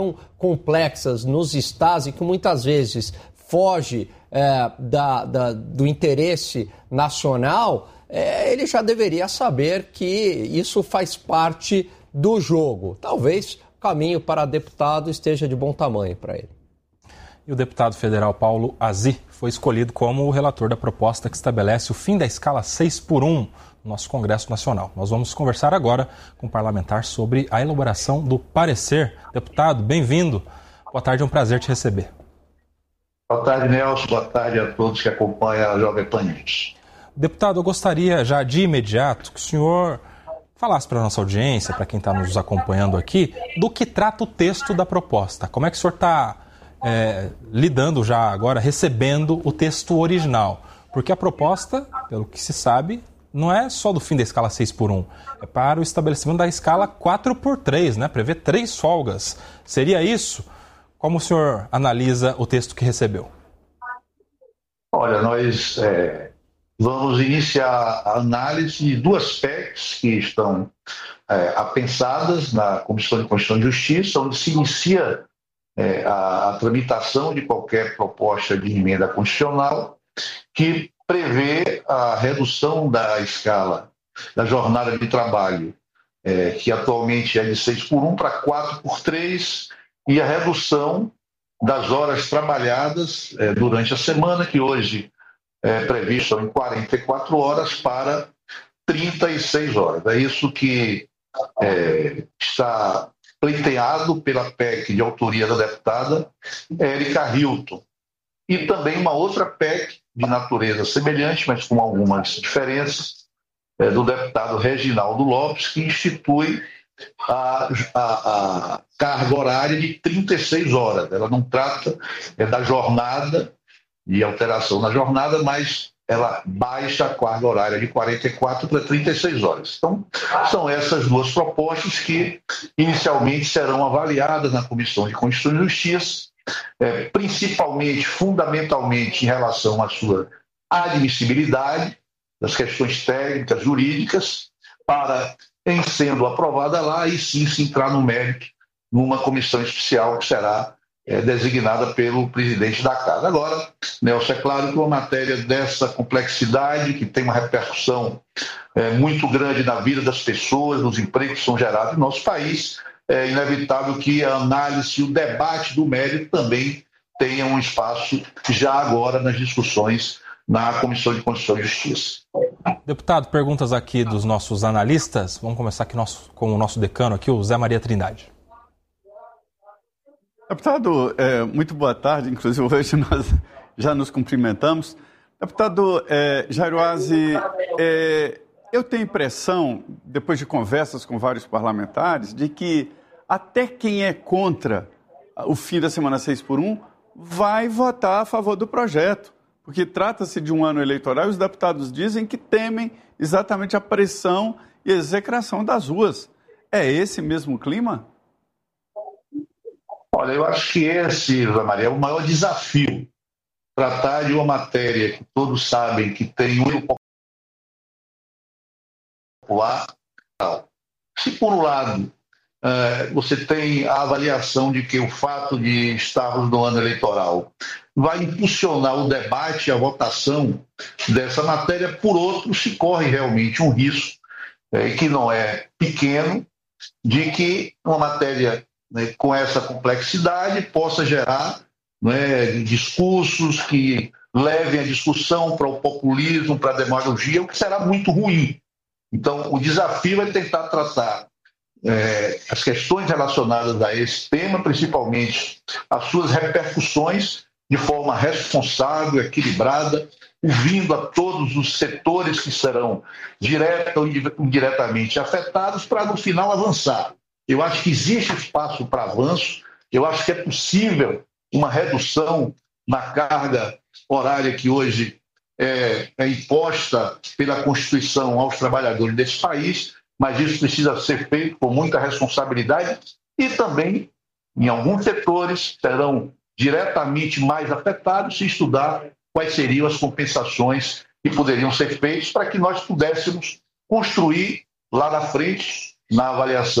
complexas nos estados e que muitas vezes foge do interesse nacional, ele já deveria saber que isso faz parte do jogo. Talvez o caminho para deputado esteja de bom tamanho para ele. E o deputado federal Paulo Azy foi escolhido como o relator da proposta que estabelece o fim da escala 6x1 no nosso Congresso Nacional. Nós vamos conversar agora com o parlamentar sobre a elaboração do parecer. Deputado, bem-vindo. Boa tarde, é um prazer te receber. Boa tarde, Nelson. Boa tarde a todos que acompanham a Jovem Pan News. Deputado, eu gostaria já de imediato que o senhor falasse para a nossa audiência, para quem está nos acompanhando aqui, do que trata o texto da proposta. Como é que o senhor está lidando já agora, recebendo o texto original? Porque a proposta, pelo que se sabe, não é só do fim da escala 6x1, é para o estabelecimento da escala 4x3, né? Prevê 3 folgas. Seria isso? Como o senhor analisa o texto que recebeu? Olha, nós vamos iniciar a análise de 2 PECs que estão apensadas na Comissão de Constituição e Justiça, onde se inicia a tramitação de qualquer proposta de emenda constitucional que prevê a redução da escala da jornada de trabalho, que atualmente é de 6x1 para 4x3, e a redução das horas trabalhadas durante a semana, que hoje é prevista em 44 horas para 36 horas. É isso que está pleiteado pela PEC de autoria da deputada Érica Hilton. E também uma outra PEC de natureza semelhante, mas com algumas diferenças, do deputado Reginaldo Lopes, que institui a carga horária de 36 horas. Ela não trata da jornada, de alteração na jornada, mas ela baixa a carga horária de 44 para 36 horas. Então, são essas 2 propostas que inicialmente serão avaliadas na Comissão de Constituição e Justiça, principalmente, fundamentalmente, em relação à sua admissibilidade, das questões técnicas, jurídicas, para, em sendo aprovada lá, e sim se entrar no mérito numa comissão especial que será designada pelo presidente da Casa. Agora, Nelson, é claro que uma matéria dessa complexidade, que tem uma repercussão muito grande na vida das pessoas, nos empregos que são gerados no nosso país, é inevitável que a análise e o debate do mérito também tenham um espaço já agora nas discussões na Comissão de Constituição e Justiça. Deputado, perguntas aqui dos nossos analistas. Vamos começar aqui com o nosso decano aqui, o Zé Maria Trindade. Deputado, muito boa tarde. Inclusive, hoje nós já nos cumprimentamos. Deputado Jairo Azy, eu tenho a impressão, depois de conversas com vários parlamentares, de que até quem é contra o fim da semana 6x1 vai votar a favor do projeto, porque trata-se de um ano eleitoral e os deputados dizem que temem exatamente a pressão e a execração das ruas. É esse mesmo clima? Olha, eu acho que esse, Zé Maria, é o maior desafio. Tratar de uma matéria que todos sabem que tem um popular. Se, por um lado, você tem a avaliação de que o fato de estarmos no ano eleitoral vai impulsionar o debate e a votação dessa matéria, por outro, se corre realmente um risco, que não é pequeno, de que uma matéria com essa complexidade possa gerar discursos que levem a discussão para o populismo, para a demagogia, o que será muito ruim. Então, o desafio é tentar tratar as questões relacionadas a esse tema, principalmente as suas repercussões, de forma responsável, equilibrada, ouvindo a todos os setores que serão direta ou indiretamente afetados, para no final avançar. Eu acho que existe espaço para avanço, eu acho que é possível uma redução na carga horária que hoje é imposta pela Constituição aos trabalhadores desse país, mas isso precisa ser feito com muita responsabilidade e também, em alguns setores, serão diretamente mais afetados se estudar quais seriam as compensações que poderiam ser feitas para que nós pudéssemos construir lá na frente, na avaliação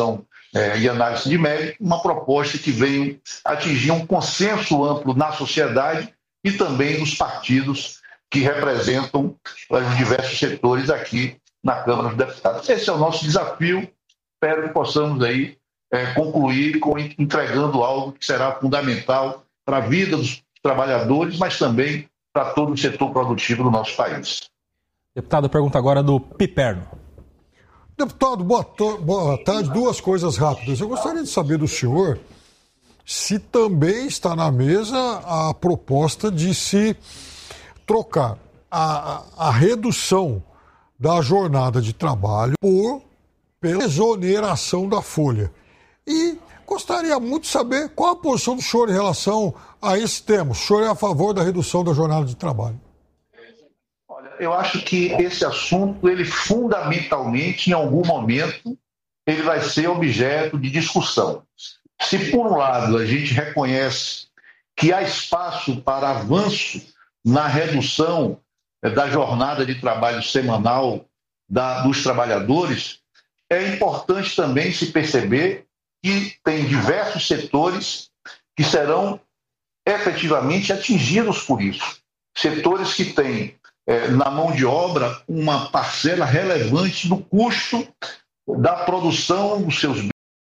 e análise de mérito, uma proposta que venha atingir um consenso amplo na sociedade e também nos partidos que representam os diversos setores aqui na Câmara dos Deputados. Esse é o nosso desafio. Espero que possamos aí concluir entregando algo que será fundamental para a vida dos trabalhadores, mas também para todo o setor produtivo do nosso país. Deputado, pergunta agora do Piperno. Deputado, boa tarde. Duas coisas rápidas. Eu gostaria de saber do senhor se também está na mesa a proposta de se trocar a redução da jornada de trabalho pela exoneração da folha. E gostaria muito de saber qual a posição do senhor em relação a esse tema. O senhor é a favor da redução da jornada de trabalho? Olha, eu acho que esse assunto, ele fundamentalmente, em algum momento, ele vai ser objeto de discussão. Se, por um lado, a gente reconhece que há espaço para avanço na redução da jornada de trabalho semanal dos trabalhadores, é importante também se perceber que tem diversos setores que serão efetivamente atingidos por isso. Setores que têm na mão de obra uma parcela relevante do custo da produção dos seus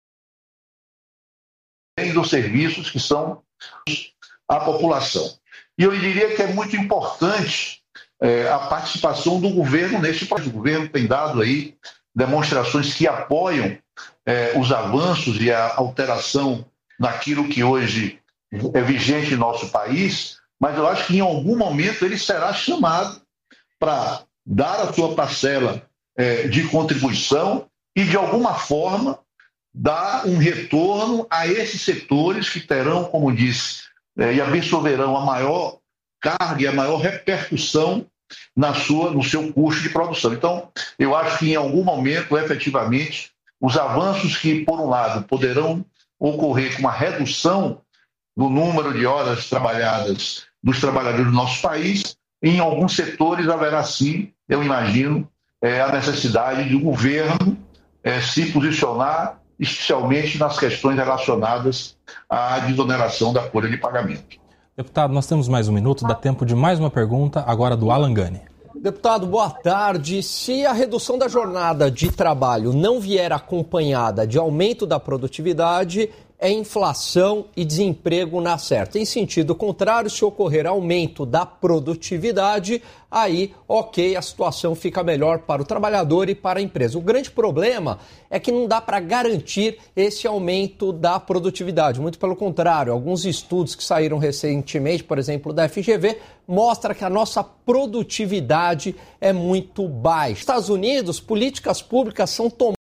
bens ou serviços que são a população. E eu diria que é muito importante a participação do governo nesse processo. O governo tem dado aí demonstrações que apoiam os avanços e a alteração naquilo que hoje é vigente em nosso país, mas eu acho que em algum momento ele será chamado para dar a sua parcela de contribuição e, de alguma forma, dar um retorno a esses setores que terão, como disse, e absorverão a maior carga e a maior repercussão no seu custo de produção. Então, eu acho que em algum momento, efetivamente, os avanços que, por um lado, poderão ocorrer com uma redução do número de horas trabalhadas dos trabalhadores do nosso país, em alguns setores haverá sim, eu imagino, a necessidade de o governo se posicionar, especialmente nas questões relacionadas à desoneração da folha de pagamento. Deputado, nós temos mais um minuto, dá tempo de mais uma pergunta, agora do Alan Gani. Deputado, boa tarde. Se a redução da jornada de trabalho não vier acompanhada de aumento da produtividade, é inflação e desemprego na certa. Em sentido contrário, se ocorrer aumento da produtividade, aí, ok, a situação fica melhor para o trabalhador e para a empresa. O grande problema é que não dá para garantir esse aumento da produtividade. Muito pelo contrário, alguns estudos que saíram recentemente, por exemplo, da FGV, mostram que a nossa produtividade é muito baixa. Nos Estados Unidos, políticas públicas são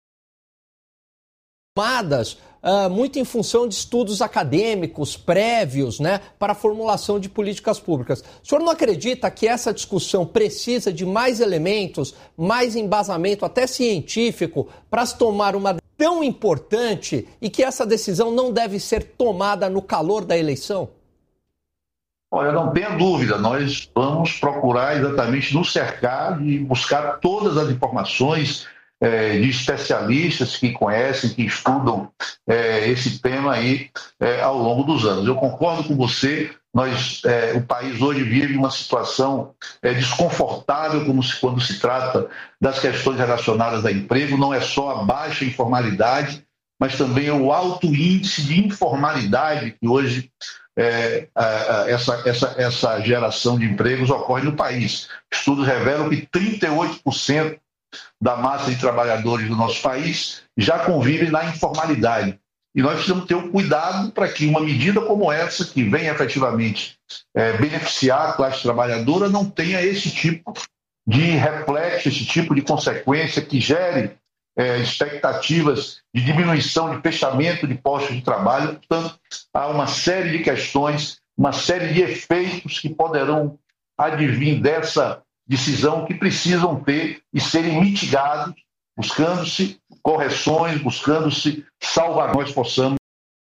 tomadas muito em função de estudos acadêmicos prévios, né, para a formulação de políticas públicas. O senhor não acredita que essa discussão precisa de mais elementos, mais embasamento, até científico, para se tomar uma tão importante e que essa decisão não deve ser tomada no calor da eleição? Olha, não tenha dúvida, nós vamos procurar exatamente nos cercar e buscar todas as informações de especialistas que conhecem, que estudam esse tema aí ao longo dos anos. Eu concordo com você, o país hoje vive uma situação desconfortável quando se trata das questões relacionadas a emprego, não é só a baixa informalidade, mas também o alto índice de informalidade que hoje essa geração de empregos ocorre no país. Estudos revelam que 38% da massa de trabalhadores do nosso país já convivem na informalidade. E nós precisamos ter um cuidado para que uma medida como essa, que venha efetivamente beneficiar a classe trabalhadora, não tenha esse tipo de reflexo, esse tipo de consequência que gere expectativas de diminuição, de fechamento de postos de trabalho. Portanto, há uma série de questões, uma série de efeitos que poderão advir dessa decisão que precisam ter e serem mitigados, buscando-se correções, buscando-se salvar. Nós possamos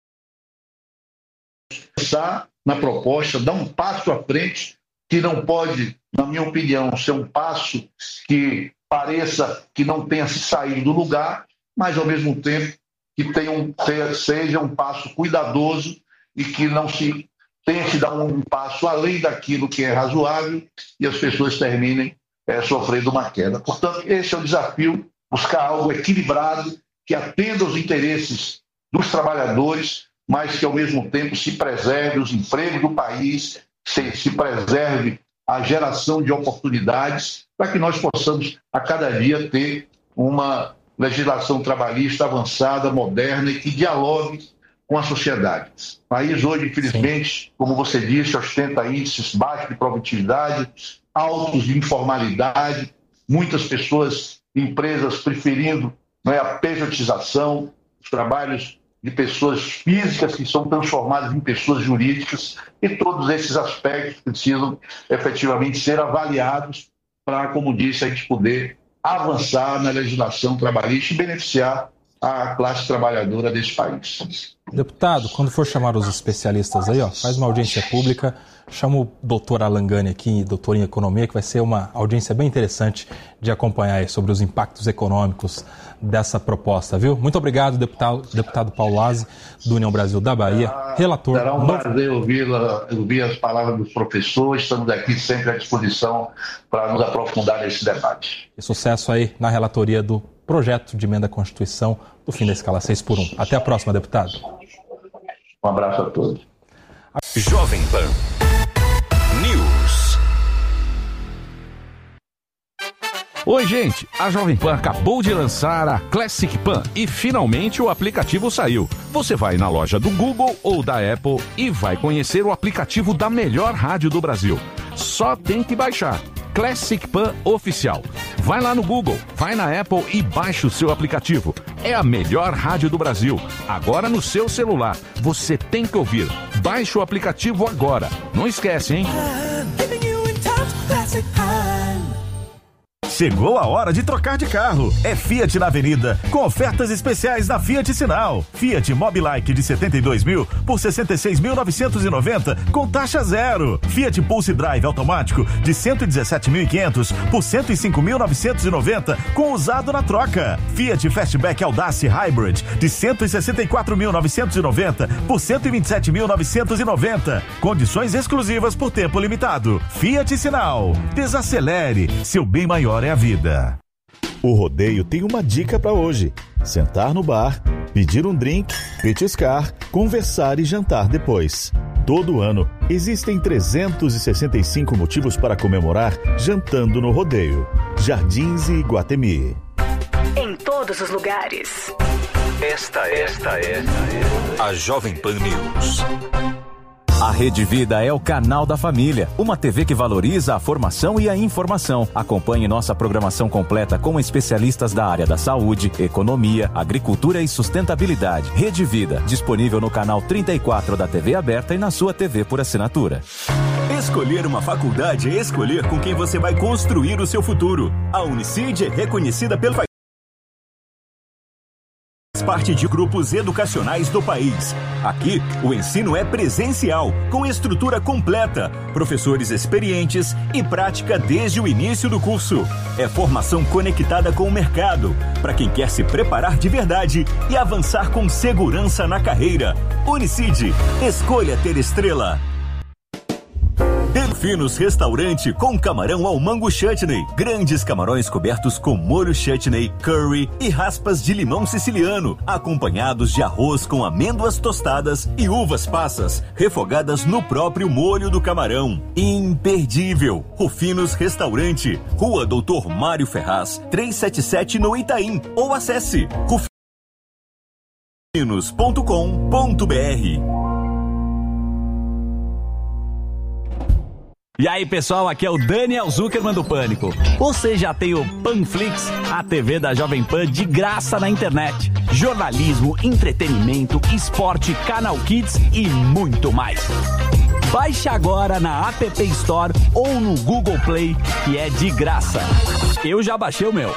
pensar na proposta, dar um passo à frente, que não pode, na minha opinião, ser um passo que pareça que não tenha se saído do lugar, mas, ao mesmo tempo, que seja um passo cuidadoso e que não se tente dar um passo além daquilo que é razoável e as pessoas terminem sofrendo uma queda. Portanto, esse é o desafio, buscar algo equilibrado, que atenda aos interesses dos trabalhadores, mas que, ao mesmo tempo, se preserve os empregos do país, se preserve a geração de oportunidades, para que nós possamos, a cada dia, ter uma legislação trabalhista avançada, moderna e que dialogue com a sociedade. O país hoje, infelizmente, como você disse, ostenta índices baixos de produtividade, altos de informalidade, muitas pessoas, empresas preferindo a pejotização, os trabalhos de pessoas físicas que são transformadas em pessoas jurídicas, e todos esses aspectos precisam efetivamente ser avaliados para, como disse, a gente poder avançar na legislação trabalhista e beneficiar a classe trabalhadora desse país. Deputado, quando for chamar os especialistas aí, faz uma audiência pública, chama o doutor Alangani aqui, doutor em economia, que vai ser uma audiência bem interessante de acompanhar aí sobre os impactos econômicos dessa proposta, viu? Muito obrigado, deputado Paulo Lazzi, do União Brasil da Bahia, relator. Será um prazer ouvir as palavras dos professores, estamos aqui sempre à disposição para nos aprofundar nesse debate. E sucesso aí na relatoria do projeto de emenda à Constituição do fim da escala 6x1. Até a próxima, deputado. Um abraço a todos. Jovem Pan News. Oi, gente, a Jovem Pan acabou de lançar a Classic Pan e finalmente o aplicativo saiu. Você vai na loja do Google ou da Apple e vai conhecer o aplicativo da melhor rádio do Brasil. Só tem que baixar. Classic Pan Oficial. Vai lá no Google, vai na Apple e baixe o seu aplicativo. É a melhor rádio do Brasil. Agora no seu celular. Você tem que ouvir. Baixe o aplicativo agora. Não esquece, hein? Chegou a hora de trocar de carro. É Fiat na Avenida, com ofertas especiais da Fiat Sinal. Fiat Mobilike de 72 mil por 66.990 com taxa zero. Fiat Pulse Drive automático de 117.500 por 105.990 com usado na troca. Fiat Fastback Audace Hybrid de 164.990 por 127.990. Condições exclusivas por tempo limitado. Fiat Sinal. Desacelere. Seu bem maior é a vida. O rodeio tem uma dica para hoje: sentar no bar, pedir um drink, petiscar, conversar e jantar depois. Todo ano, existem 365 motivos para comemorar jantando no rodeio. Jardins e Iguatemi. Em todos os lugares. Esta é a Jovem Pan News. A Rede Vida é o canal da família, uma TV que valoriza a formação e a informação. Acompanhe nossa programação completa com especialistas da área da saúde, economia, agricultura e sustentabilidade. Rede Vida, disponível no canal 34 da TV aberta e na sua TV por assinatura. Escolher uma faculdade é escolher com quem você vai construir o seu futuro. A Unicid é reconhecida pelo país. Parte de grupos educacionais do país. Aqui, o ensino é presencial, com estrutura completa, professores experientes e prática desde o início do curso. É formação conectada com o mercado, para quem quer se preparar de verdade e avançar com segurança na carreira. Unicid, escolha ter estrela. Delfinos Restaurante com camarão ao mango chutney. Grandes camarões cobertos com molho chutney, curry e raspas de limão siciliano, acompanhados de arroz com amêndoas tostadas e uvas passas, refogadas no próprio molho do camarão. Imperdível! Rufinos Restaurante, Rua Doutor Mário Ferraz, 377 no Itaim, ou acesse rufinos.com.br. E aí, pessoal, aqui é o Daniel Zuckerman do Pânico. Você já tem o Panflix, a TV da Jovem Pan de graça na internet. Jornalismo, entretenimento, esporte, canal Kids e muito mais. Baixe agora na App Store ou no Google Play, que é de graça. Eu já baixei o meu.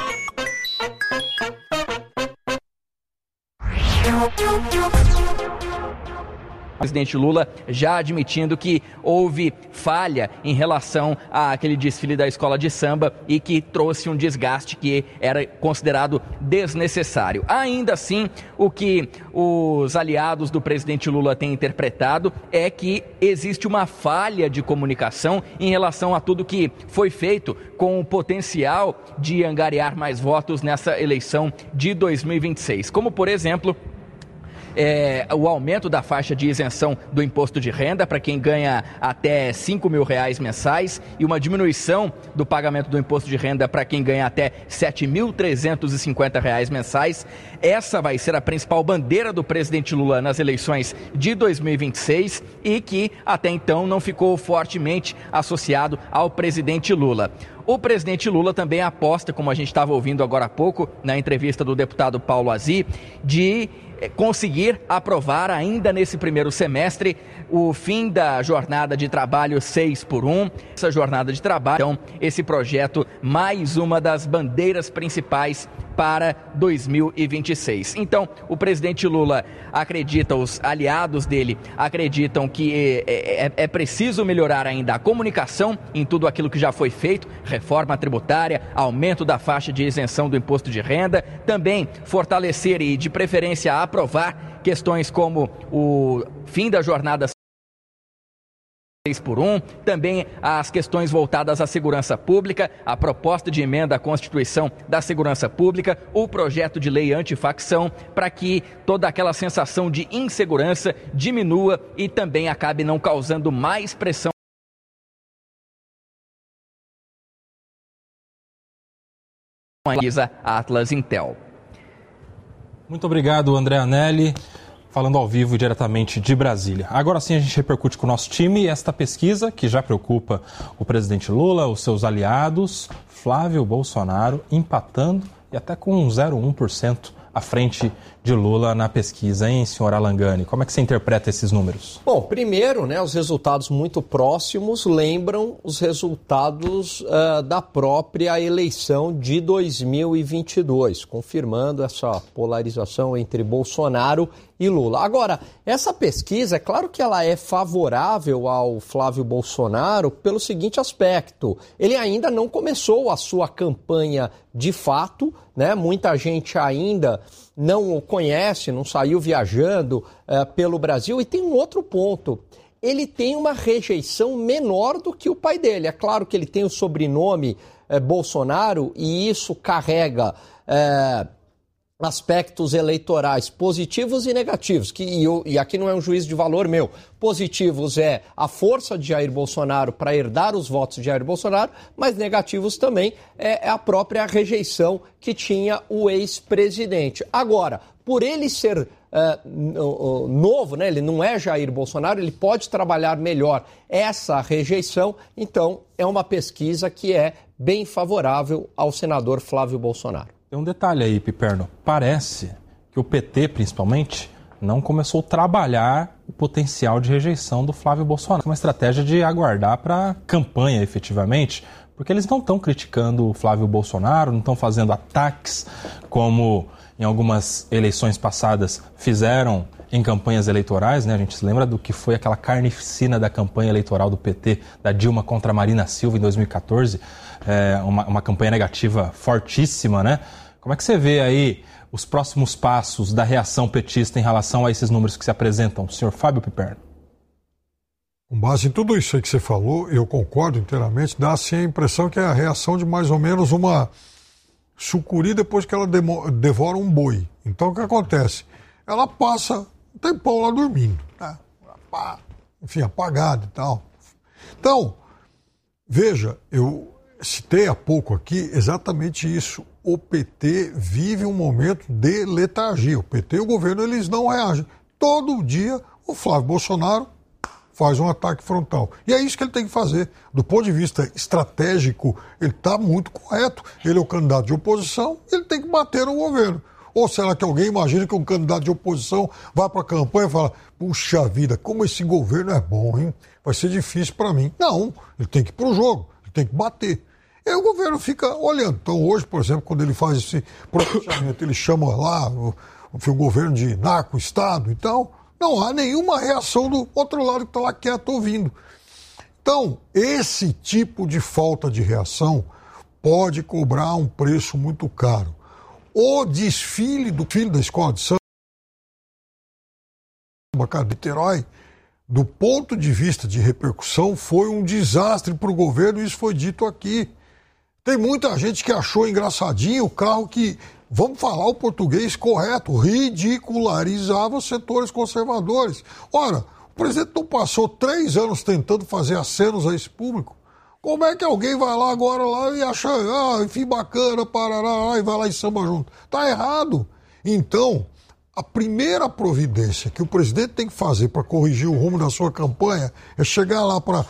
presidente Lula já admitindo que houve falha em relação àquele desfile da escola de samba e que trouxe um desgaste que era considerado desnecessário. Ainda assim, o que os aliados do presidente Lula têm interpretado é que existe uma falha de comunicação em relação a tudo que foi feito com o potencial de angariar mais votos nessa eleição de 2026. Como, por exemplo, o aumento da faixa de isenção do imposto de renda para quem ganha até R$5 mil mensais e uma diminuição do pagamento do imposto de renda para quem ganha até R$7.350 mensais. Essa vai ser a principal bandeira do presidente Lula nas eleições de 2026 e que até então não ficou fortemente associado ao presidente Lula. O presidente Lula também aposta, como a gente estava ouvindo agora há pouco, na entrevista do deputado Paulo Azy, de conseguir aprovar ainda nesse primeiro semestre o fim da jornada de trabalho 6x1. Essa jornada de trabalho, então, esse projeto, mais uma das bandeiras principais para 2026. Então, o presidente Lula acredita, os aliados dele acreditam que é preciso melhorar ainda a comunicação em tudo aquilo que já foi feito, reforma tributária, aumento da faixa de isenção do imposto de renda, também fortalecer e, de preferência, aprovar questões como o fim da jornada 6x1, também as questões voltadas à segurança pública, a proposta de emenda à Constituição da Segurança Pública, o projeto de lei antifacção, para que toda aquela sensação de insegurança diminua e também acabe não causando mais pressão. Atlas Intel. Muito obrigado, André Anelli, falando ao vivo diretamente de Brasília. Agora sim a gente repercute com o nosso time esta pesquisa que já preocupa o presidente Lula, os seus aliados, Flávio Bolsonaro empatando e até com 0,1% à frente de Lula na pesquisa, hein, senhor Alangani? Como é que você interpreta esses números? Bom, primeiro, os resultados muito próximos lembram os resultados da própria eleição de 2022, confirmando essa polarização entre Bolsonaro e Lula. Agora, essa pesquisa, é claro que ela é favorável ao Flávio Bolsonaro pelo seguinte aspecto: ele ainda não começou a sua campanha de fato, muita gente ainda não o conhece, não saiu viajando pelo Brasil. E tem um outro ponto: ele tem uma rejeição menor do que o pai dele. É claro que ele tem o sobrenome Bolsonaro e isso carrega aspectos eleitorais positivos e negativos, e aqui não é um juízo de valor meu. Positivos é a força de Jair Bolsonaro para herdar os votos de Jair Bolsonaro, mas negativos também é a própria rejeição que tinha o ex-presidente. Agora, por ele ser novo, ele não é Jair Bolsonaro, ele pode trabalhar melhor essa rejeição, então é uma pesquisa que é bem favorável ao senador Flávio Bolsonaro. Tem um detalhe aí, Piperno. Parece que o PT, principalmente, não começou a trabalhar o potencial de rejeição do Flávio Bolsonaro. É uma estratégia de aguardar para a campanha, efetivamente, porque eles não estão criticando o Flávio Bolsonaro, não estão fazendo ataques como em algumas eleições passadas fizeram em campanhas eleitorais, A gente se lembra do que foi aquela carnificina da campanha eleitoral do PT, da Dilma contra a Marina Silva em 2014, uma campanha negativa fortíssima, Como é que você vê aí os próximos passos da reação petista em relação a esses números que se apresentam, senhor Fábio Piperno? Com base em tudo isso aí que você falou, eu concordo inteiramente, dá-se a impressão que é a reação de mais ou menos uma sucuri depois que ela devora um boi. Então o que acontece? Ela passa um tempão lá dormindo, enfim, apagada e tal. Então, veja, eu citei há pouco aqui exatamente isso. O PT vive um momento de letargia. O PT e o governo, eles não reagem. Todo dia o Flávio Bolsonaro faz um ataque frontal. E é isso que ele tem que fazer. Do ponto de vista estratégico, ele está muito correto. Ele é o candidato de oposição, ele tem que bater no governo. Ou será que alguém imagina que um candidato de oposição vai para a campanha e fala: puxa vida, como esse governo é bom, hein? Vai ser difícil para mim. Não, ele tem que ir para o jogo, ele tem que bater. E aí o governo fica olhando. Então hoje, por exemplo, quando ele faz esse pronunciamento, ele chama lá o governo de narco-estado e tal, Não há nenhuma reação do outro lado que está lá quieto ouvindo. Então, esse tipo de falta de reação pode cobrar um preço muito caro. O desfile do filho da escola de samba, de Niterói, do ponto de vista de repercussão, foi um desastre para o governo, isso foi dito aqui. Tem muita gente que achou engraçadinho o carro que, vamos falar o português correto, ridicularizava os setores conservadores. Ora, o presidente não passou 3 anos tentando fazer acenos a esse público? Como é que alguém vai lá agora lá e acha, enfim, bacana, parará, e vai lá e samba junto? Está errado. Então, a primeira providência que o presidente tem que fazer para corrigir o rumo da sua campanha é chegar lá para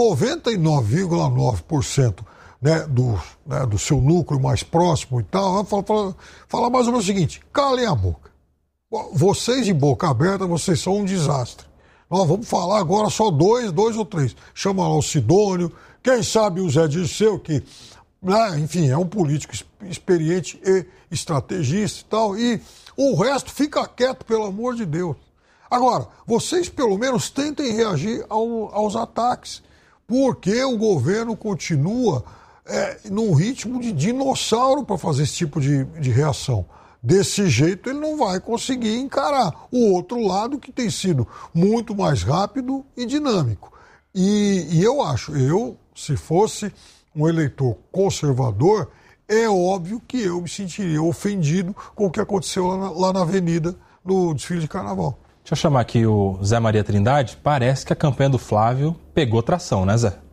99,9% do seu núcleo mais próximo e tal, falar mais ou menos o seguinte: calem a boca. Vocês de boca aberta, vocês são um desastre. Nós vamos falar agora só dois ou três. Chama lá o Sidônio, quem sabe o Zé Dirceu, que, enfim, é um político experiente e estrategista e tal, e o resto fica quieto, pelo amor de Deus. Agora, vocês pelo menos tentem reagir aos ataques, porque o governo continua num ritmo de dinossauro para fazer esse tipo de reação. Desse jeito ele não vai conseguir encarar o outro lado, que tem sido muito mais rápido e dinâmico. E eu acho, se fosse um eleitor conservador, é óbvio que eu me sentiria ofendido com o que aconteceu lá na Avenida no desfile de carnaval. Deixa eu chamar aqui o Zé Maria Trindade. Parece que a campanha do Flávio pegou tração, né, Zé?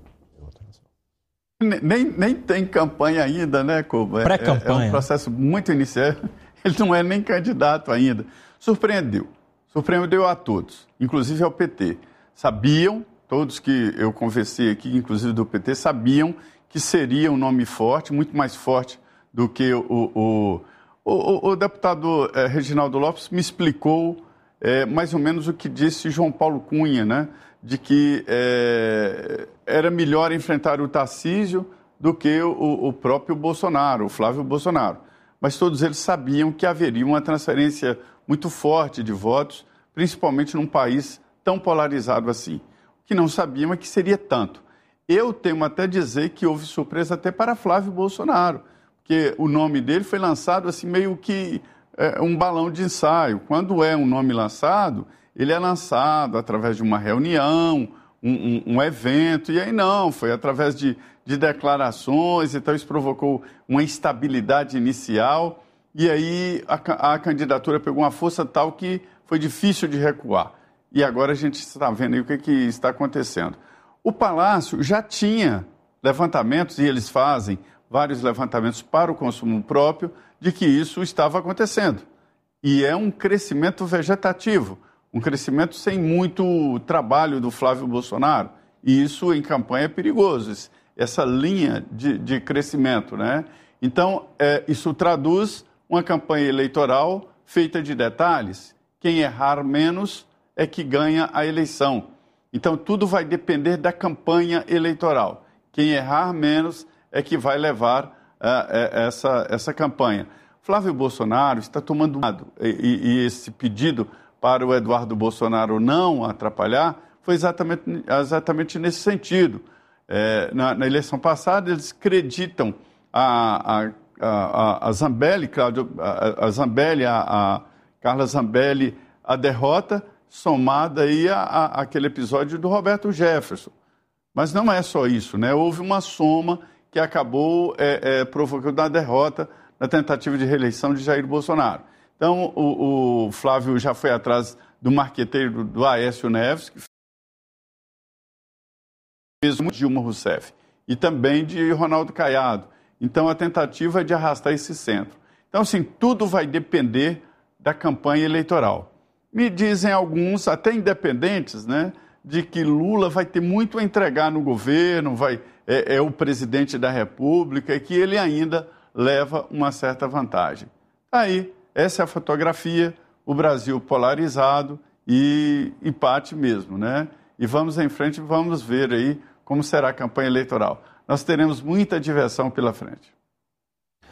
Nem tem campanha ainda, né, Cuba? Pré-campanha. É um processo muito inicial. Ele não é nem candidato ainda. Surpreendeu a todos, inclusive ao PT. Sabiam, todos que eu conversei aqui, inclusive do PT, sabiam que seria um nome forte, muito mais forte do que o deputado Reginaldo Lopes me explicou mais ou menos o que disse João Paulo Cunha, né? De que era melhor enfrentar o Tarcísio do que o próprio Bolsonaro, o Flávio Bolsonaro. Mas todos eles sabiam que haveria uma transferência muito forte de votos, principalmente num país tão polarizado assim. O que não sabiam é que seria tanto. Eu temo até dizer que houve surpresa até para Flávio Bolsonaro, porque o nome dele foi lançado assim meio que um balão de ensaio. Quando é um nome lançado, ele é lançado através de uma reunião, um evento, e aí não, foi através de declarações, então isso provocou uma instabilidade inicial, e aí a candidatura pegou uma força tal que foi difícil de recuar. E agora a gente está vendo aí o que está acontecendo. O Palácio já tinha levantamentos, e eles fazem vários levantamentos para o consumo próprio, de que isso estava acontecendo. E é um crescimento vegetativo, um crescimento sem muito trabalho do Flávio Bolsonaro. E isso em campanha é perigoso, essa linha de crescimento, né? Então, isso traduz uma campanha eleitoral feita de detalhes. Quem errar menos é que ganha a eleição. Então, tudo vai depender da campanha eleitoral. Quem errar menos é que vai levar essa campanha. Flávio Bolsonaro está tomando lado, e esse pedido para o Eduardo Bolsonaro não atrapalhar foi exatamente nesse sentido. Na eleição passada, eles creditam a Zambelli, a Carla Zambelli, a derrota, somada aí àquele episódio do Roberto Jefferson. Mas não é só isso, né? Houve uma soma que acabou provocando a derrota na tentativa de reeleição de Jair Bolsonaro. Então, o Flávio já foi atrás do marqueteiro do Aécio Neves, que fez Dilma Rousseff, e também de Ronaldo Caiado. Então, a tentativa é de arrastar esse centro. Então, assim, tudo vai depender da campanha eleitoral. Me dizem alguns, até independentes, né, de que Lula vai ter muito a entregar no governo, é o presidente da República, e que ele ainda leva uma certa vantagem. Aí, essa é a fotografia, o Brasil polarizado e empate mesmo, né? E vamos em frente, vamos ver aí como será a campanha eleitoral. Nós teremos muita diversão pela frente.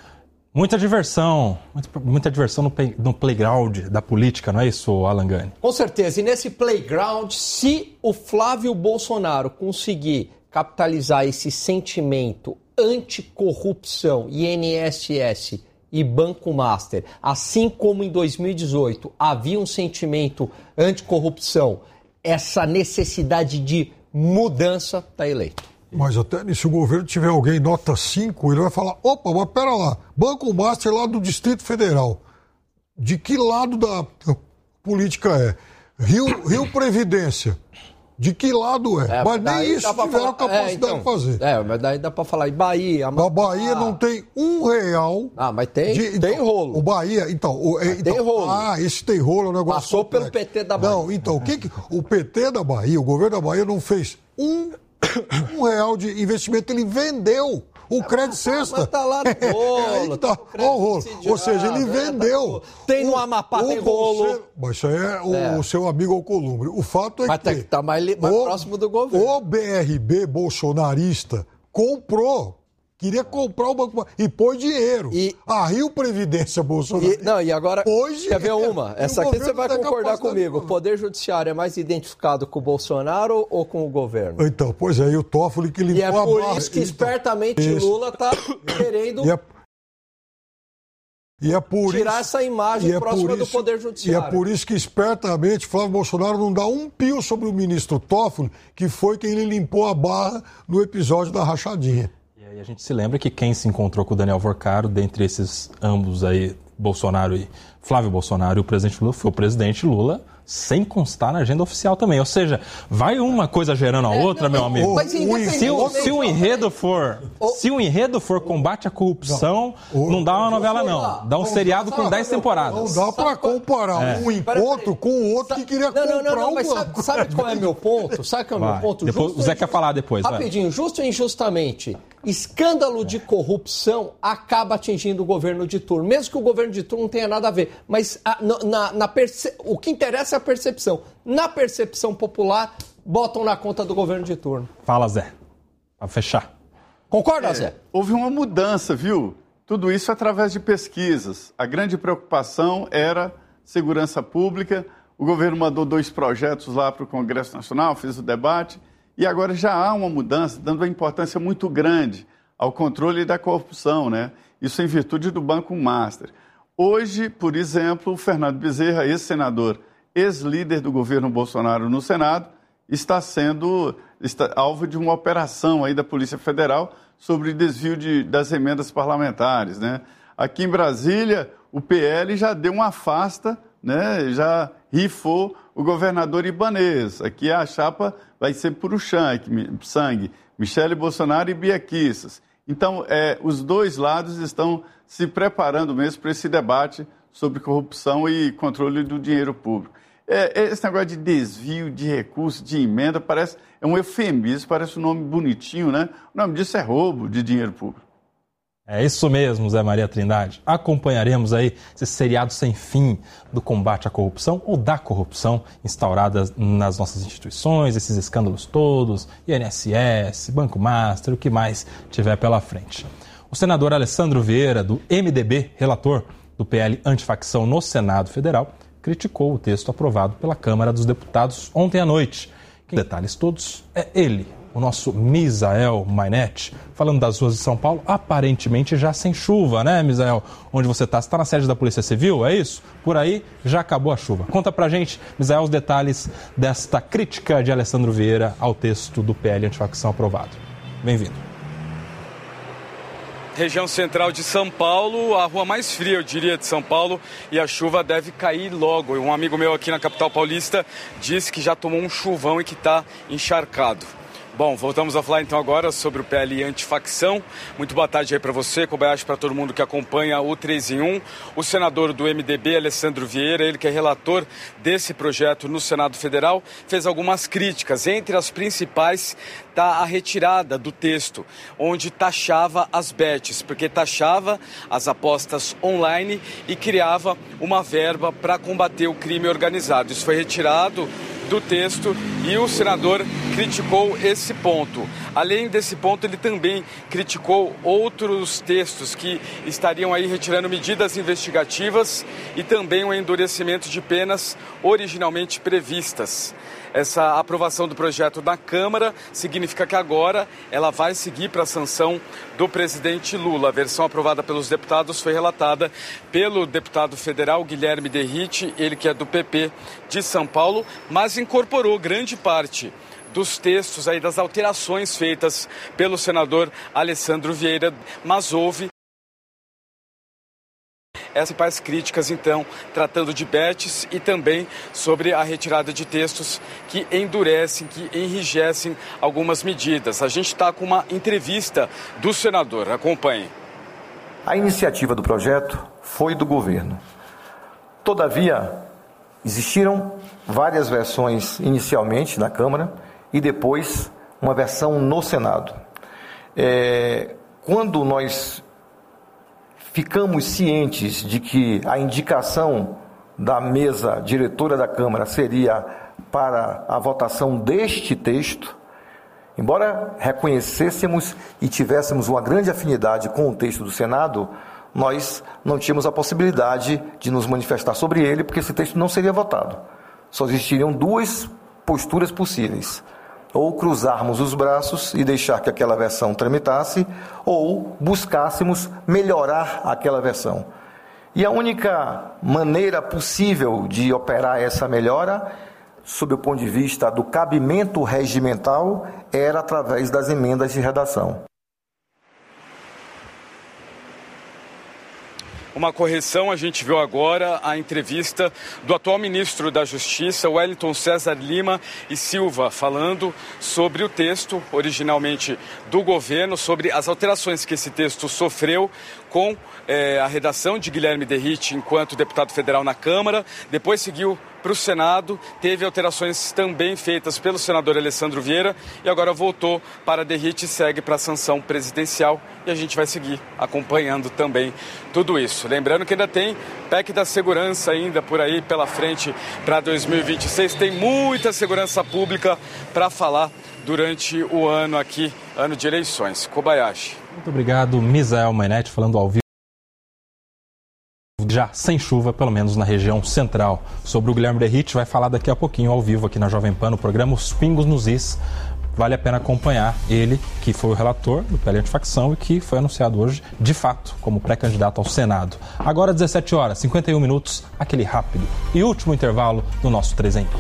Muita diversão no playground da política, não é isso, Alan Gani? Com certeza, e nesse playground, se o Flávio Bolsonaro conseguir capitalizar esse sentimento anticorrupção, INSS e Banco Master, assim como em 2018 havia um sentimento anticorrupção, essa necessidade de mudança, está eleito. Mas até se o governo tiver alguém nota 5, ele vai falar, opa, mas pera lá, Banco Master lá do Distrito Federal, de que lado da política é? Rio Previdência, de que lado é? Mas nem isso tiveram capacidade de fazer. Mas daí dá para falar, e Bahia? A Bahia não tem R$1. Mas tem rolo. O Bahia, tem rolo. Esse tem rolo é um negócio passou complexo. Pelo PT da Bahia. Não, então, o PT da Bahia, o governo da Bahia não fez R$1 de investimento, ele vendeu o Crédito Sexta. Mas tá lá no rolo. Olha o rolo. Ou seja, ele vendeu. Tem no Amapá, tem rolo. Mas isso aí é o seu amigo Alcolumbre. O fato é que tá mais próximo do governo. O BRB bolsonarista queria comprar o Banco e pôs dinheiro. A Rio Previdência Bolsonaro. E agora, quer ver uma? Essa aqui você vai concordar comigo. O Poder Judiciário é mais identificado com o Bolsonaro ou com o governo? Então, pois é, e o Toffoli que limpou a barra. E é por isso que espertamente Lula está querendo tirar essa imagem próxima do Poder Judiciário. E é por isso que espertamente Flávio Bolsonaro não dá um pio sobre o ministro Toffoli, que foi quem lhe limpou a barra no episódio da rachadinha. E a gente se lembra que quem se encontrou com o Daniel Vorcaro, dentre esses ambos aí, Bolsonaro e Flávio Bolsonaro e o presidente Lula, foi o presidente Lula, sem constar na agenda oficial também. Ou seja, vai uma coisa gerando a outra, meu amigo. Mas se o enredo for combate à corrupção, não dá uma novela, não. Dá um seriado com 10 temporadas. Não dá pra comparar um encontro com o outro que queria comprar o banco. Sabe qual é meu ponto? Sabe qual é o meu ponto? Depois, o Zé quer falar depois. Rapidinho, justo ou injustamente, escândalo de corrupção acaba atingindo o governo de turno. Mesmo que o governo de turno não tenha nada a ver. Mas o que interessa é a percepção. Na percepção popular, botam na conta do governo de turno. Fala, Zé. Para fechar. Concorda, Zé? Houve uma mudança, viu? Tudo isso através de pesquisas. A grande preocupação era segurança pública. O governo mandou 2 projetos lá para o Congresso Nacional, fez o debate. E agora já há uma mudança, dando uma importância muito grande ao controle da corrupção, né? Isso em virtude do Banco Master. Hoje, por exemplo, o Fernando Bezerra, ex-senador, ex-líder do governo Bolsonaro no Senado, está alvo de uma operação aí da Polícia Federal sobre desvio das emendas parlamentares, né? Aqui em Brasília, o PL já deu uma afasta, né? Já rifou o governador Ibanez. Aqui a chapa vai ser puro sangue, Michele Bolsonaro e Bia Kicis. Então, os dois lados estão se preparando mesmo para esse debate sobre corrupção e controle do dinheiro público. Esse negócio de desvio de recursos, de emenda, é um eufemismo, parece um nome bonitinho, né? O nome disso é roubo de dinheiro público. É isso mesmo, Zé Maria Trindade. Acompanharemos aí esse seriado sem fim do combate à corrupção ou da corrupção instaurada nas nossas instituições, esses escândalos todos, INSS, Banco Master, o que mais tiver pela frente. O senador Alessandro Vieira, do MDB, relator do PL Antifacção no Senado Federal, criticou o texto aprovado pela Câmara dos Deputados ontem à noite. Quem detalhes todos é ele, o nosso Misael Mainetti, falando das ruas de São Paulo, aparentemente já sem chuva, né, Misael? Onde você está? Você está na sede da Polícia Civil, é isso? Por aí já acabou a chuva. Conta pra gente, Misael, os detalhes desta crítica de Alessandro Vieira ao texto do PL Antifacção aprovado. Bem-vindo. Região central de São Paulo, a rua mais fria, eu diria, de São Paulo, e a chuva deve cair logo. Um amigo meu aqui na capital paulista disse que já tomou um chuvão e que está encharcado. Bom, voltamos a falar então agora sobre o PL Antifacção. Muito boa tarde aí para você, Kobayashi, para todo mundo que acompanha o 3 em 1. O senador do MDB, Alessandro Vieira, ele que é relator desse projeto no Senado Federal, fez algumas críticas. Entre as principais está a retirada do texto, onde taxava as bets, porque taxava as apostas online e criava uma verba para combater o crime organizado. Isso foi retirado do texto e o senador criticou esse ponto. Além desse ponto, ele também criticou outros textos que estariam aí retirando medidas investigativas e também o endurecimento de penas originalmente previstas. Essa aprovação do projeto na Câmara significa que agora ela vai seguir para a sanção do presidente Lula. A versão aprovada pelos deputados foi relatada pelo deputado federal Guilherme Derrite, ele que é do PP de São Paulo, mas incorporou grande parte dos textos aí, das alterações feitas pelo senador Alessandro Vieira, mas houve essas principais críticas, então, tratando de bets e também sobre a retirada de textos que endurecem, que enrijecem algumas medidas. A gente está com uma entrevista do senador. Acompanhe. A iniciativa do projeto foi do governo. Todavia, existiram várias versões inicialmente na Câmara e depois uma versão no Senado. Quando nós ficamos cientes de que a indicação da mesa diretora da Câmara seria para a votação deste texto, embora reconhecêssemos e tivéssemos uma grande afinidade com o texto do Senado, nós não tínhamos a possibilidade de nos manifestar sobre ele, porque esse texto não seria votado. Só existiriam duas posturas possíveis: ou cruzarmos os braços e deixar que aquela versão tramitasse, ou buscássemos melhorar aquela versão. E a única maneira possível de operar essa melhora, sob o ponto de vista do cabimento regimental, era através das emendas de redação. Uma correção, a gente viu agora a entrevista do atual ministro da Justiça, Wellington César Lima e Silva, falando sobre o texto originalmente do governo, sobre as alterações que esse texto sofreu com a redação de Guilherme Derrite enquanto deputado federal na Câmara, depois seguiu para o Senado, teve alterações também feitas pelo senador Alessandro Vieira e agora voltou para Derrite e segue para a sanção presidencial, e a gente vai seguir acompanhando também tudo isso. Lembrando que ainda tem PEC da segurança ainda por aí pela frente para 2026, tem muita segurança pública para falar durante o ano aqui, ano de eleições. Kobayashi. Muito obrigado, Misael Mainetti, falando ao vivo, já sem chuva, pelo menos na região central. Sobre o Guilherme Derrite, vai falar daqui a pouquinho ao vivo aqui na Jovem Pan, no programa Os Pingos nos Is. Vale a pena acompanhar ele, que foi o relator do PL Antifacção e que foi anunciado hoje, de fato, como pré-candidato ao Senado. Agora, 17 horas, 51 minutos, aquele rápido e último intervalo do nosso 3 em 1.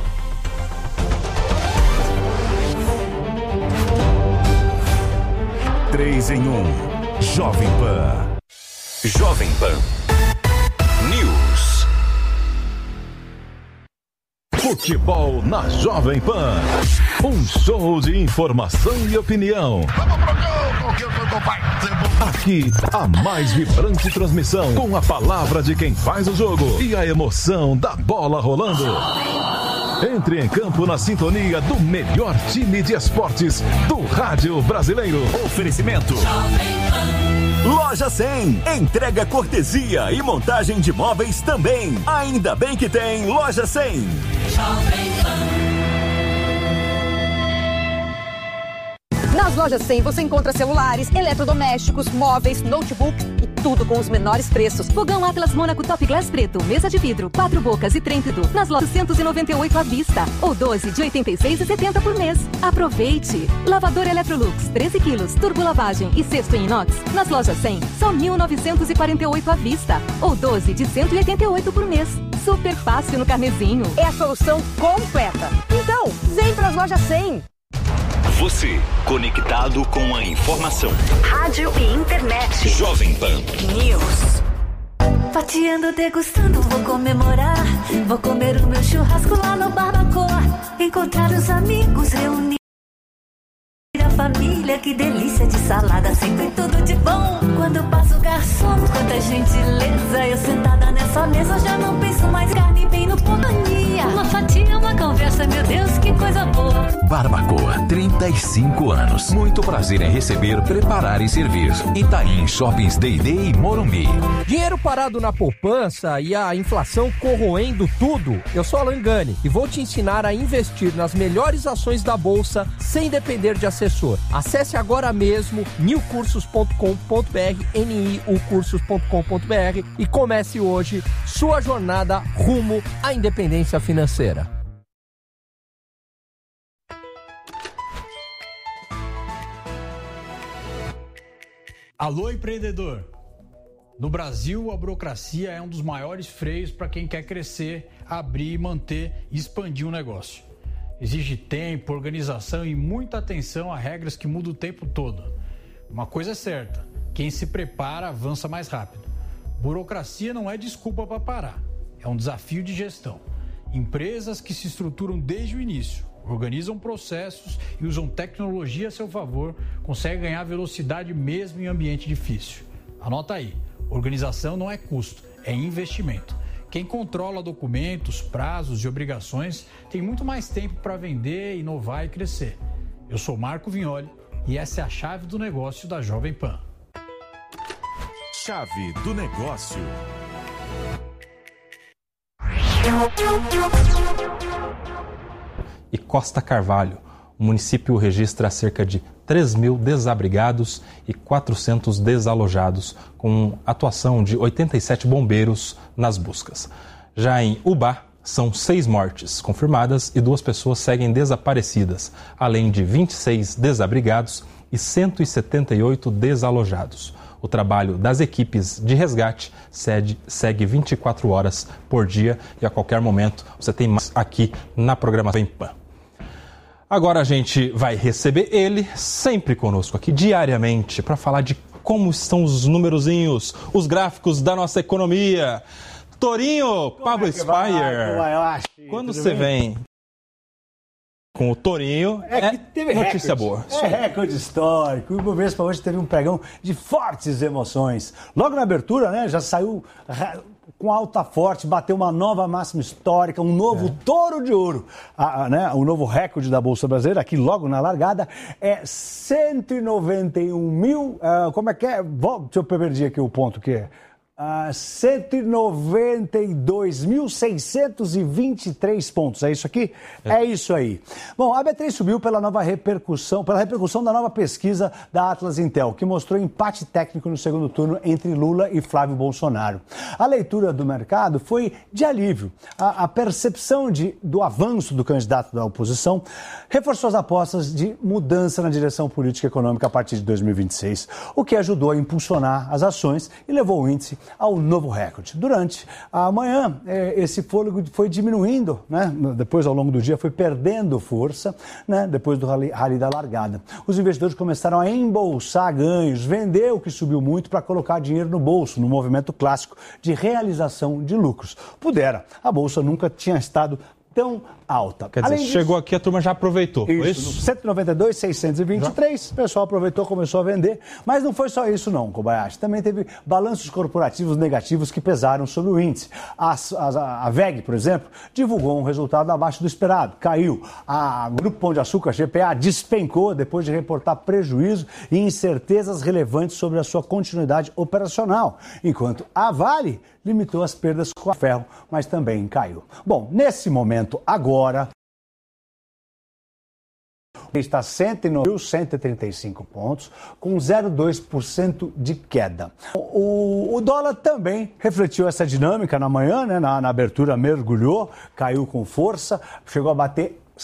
Três em 1. Jovem Pan. Jovem Pan News. Futebol na Jovem Pan. Um show de informação e opinião. Aqui, a mais vibrante transmissão, com a palavra de quem faz o jogo e a emoção da bola rolando. Entre em campo na sintonia do melhor time de esportes do rádio brasileiro. Oferecimento Loja 100. Entrega, cortesia e montagem de móveis também. Ainda bem que tem Loja 100. Nas Lojas 100 você encontra celulares, eletrodomésticos, móveis, notebooks e tudo com os menores preços. Fogão Atlas Monaco Top Glass preto, mesa de vidro, 4 bocas e trempido. Nas lojas 198 à vista ou 12 de 86,70 por mês. Aproveite! Lavador Electrolux, 13 quilos, turbolavagem e cesto em inox. Nas lojas 100, só 1.948 à vista ou 12 de 188 por mês. Super fácil no carnezinho. É a solução completa. Então, vem para as Lojas 100. Você, conectado com a informação. Rádio e internet. Jovem Pan News. Fatiando, degustando, vou comemorar. Vou comer o meu churrasco lá no Barbacoa. Encontrar os amigos, reunir a família. Que delícia de salada, sempre tudo de bom. Quando eu passo o garçom, quanta gentileza. Eu sentada nessa nossa mesa, já não penso mais carne bem no pontaria. Uma fatia, uma conversa, meu Deus, que coisa boa. Barbacoa, 35 anos. Muito prazer em receber, preparar e servir. Itaim Shoppings D&D e Morumbi. Dinheiro parado na poupança e a inflação corroendo tudo? Eu sou Alan Gani e vou te ensinar a investir nas melhores ações da Bolsa sem depender de assessor. Acesse agora mesmo niucursos.com.br, niucursos.com.br e comece hoje sua jornada rumo à independência financeira. Alô, empreendedor! No Brasil, a burocracia é um dos maiores freios para quem quer crescer, abrir, manter e expandir um negócio. Exige tempo, organização e muita atenção a regras que mudam o tempo todo. Uma coisa é certa, quem se prepara avança mais rápido. Burocracia não é desculpa para parar, é um desafio de gestão. Empresas que se estruturam desde o início, organizam processos e usam tecnologia a seu favor, conseguem ganhar velocidade mesmo em ambiente difícil. Anota aí, organização não é custo, é investimento. Quem controla documentos, prazos e obrigações tem muito mais tempo para vender, inovar e crescer. Eu sou Marco Vignoli e essa é a chave do negócio da Jovem Pan. Chave do negócio. E Costa Carvalho, o município registra cerca de 3.000 desabrigados e 400 desalojados, com atuação de 87 bombeiros nas buscas. Já em Ubá, são 6 mortes confirmadas e 2 pessoas seguem desaparecidas, além de 26 desabrigados e 178 desalojados. O trabalho das equipes de resgate segue 24 horas por dia e a qualquer momento você tem mais aqui na programação PAN. Agora a gente vai receber ele sempre conosco aqui diariamente para falar de como estão os numerozinhos, os gráficos da nossa economia. Torinho, Pablo Spire, quando você vem com o Torinho, que teve notícia recorde. boa. É recorde histórico. O Ibovespa hoje teve um pregão de fortes emoções. Logo na abertura, né, já saiu com alta forte, bateu uma nova máxima histórica, um novo touro de ouro. O novo recorde da Bolsa Brasileira, aqui logo na largada, é 191 mil... como é que é? Deixa eu perder aqui o ponto que é. 192.623 pontos. É isso aqui? É isso aí. Bom, a B3 subiu pela repercussão da nova pesquisa da Atlas Intel, que mostrou empate técnico no segundo turno entre Lula e Flávio Bolsonaro. A leitura do mercado foi de alívio. A percepção do avanço do candidato da oposição reforçou as apostas de mudança na direção política e econômica a partir de 2026, o que ajudou a impulsionar as ações e levou o índice ao novo recorde. Durante a manhã, esse fôlego foi diminuindo, né? Depois, ao longo do dia, foi perdendo força, né? Depois do rally da largada. Os investidores começaram a embolsar ganhos, vender o que subiu muito para colocar dinheiro no bolso, no movimento clássico de realização de lucros. Pudera, a Bolsa nunca tinha estado tão alta. Quer dizer, chegou aqui, a turma já aproveitou. Isso. 192.623, o pessoal aproveitou, começou a vender, mas não foi só isso não, Kobayashi. Também teve balanços corporativos negativos que pesaram sobre o índice. A VEG, por exemplo, divulgou um resultado abaixo do esperado, caiu. A Grupo Pão de Açúcar, GPA, despencou depois de reportar prejuízo e incertezas relevantes sobre a sua continuidade operacional, enquanto a Vale limitou as perdas com a ferro, mas também caiu. Bom, nesse momento, agora, está 109.135 pontos, com 0,2% de queda. O dólar também refletiu essa dinâmica na manhã, né? Na abertura mergulhou, caiu com força, chegou a bater R$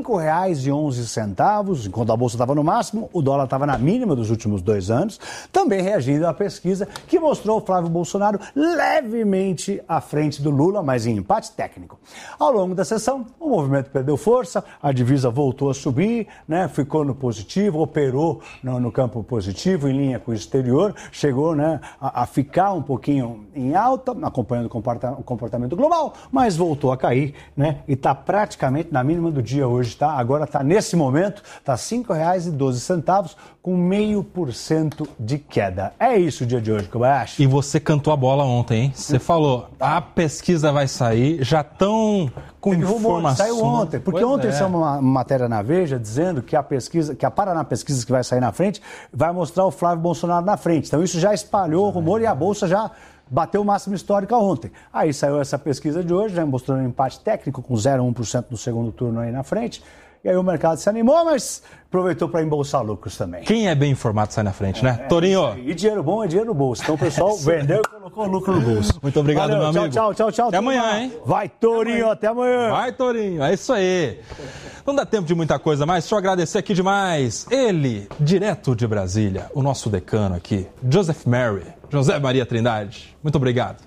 5,11, enquanto a Bolsa estava no máximo, o dólar estava na mínima dos últimos 2 anos, também reagindo à pesquisa que mostrou o Flávio Bolsonaro levemente à frente do Lula, mas em empate técnico. Ao longo da sessão, o movimento perdeu força, a divisa voltou a subir, né, ficou no positivo, operou no campo positivo, em linha com o exterior, chegou, né, a ficar um pouquinho em alta, acompanhando o comportamento global, mas voltou a cair, né, e está praticamente na mínima do dia hoje, tá? Agora está nesse momento, está R$ 5,12, com 0,5% de queda. É isso o dia de hoje, Kobayashi. E você cantou a bola ontem, hein? Você falou, a pesquisa vai sair, já estão com informações. Saiu ontem, porque ontem saiu uma matéria na Veja dizendo que a pesquisa, que a Paraná Pesquisa que vai sair na frente, vai mostrar o Flávio Bolsonaro na frente. Então isso já espalhou o rumor e a Bolsa já bateu o máximo histórico ontem. Aí saiu essa pesquisa de hoje, mostrando um empate técnico com 0,1% no segundo turno aí na frente. E aí o mercado se animou, mas aproveitou para embolsar lucros também. Quem é bem informado sai na frente, né? Torinho. E dinheiro bom é dinheiro no bolso. Então o pessoal vendeu e colocou lucro no bolso. Muito obrigado, valeu, meu amigo. Tchau. Até amanhã, hein? Vai, Torinho, até amanhã. Vai, Torinho. É isso aí. Não dá tempo de muita coisa mais, só agradecer aqui demais. Ele, direto de Brasília, o nosso decano aqui, José Maria Trindade. Muito obrigado.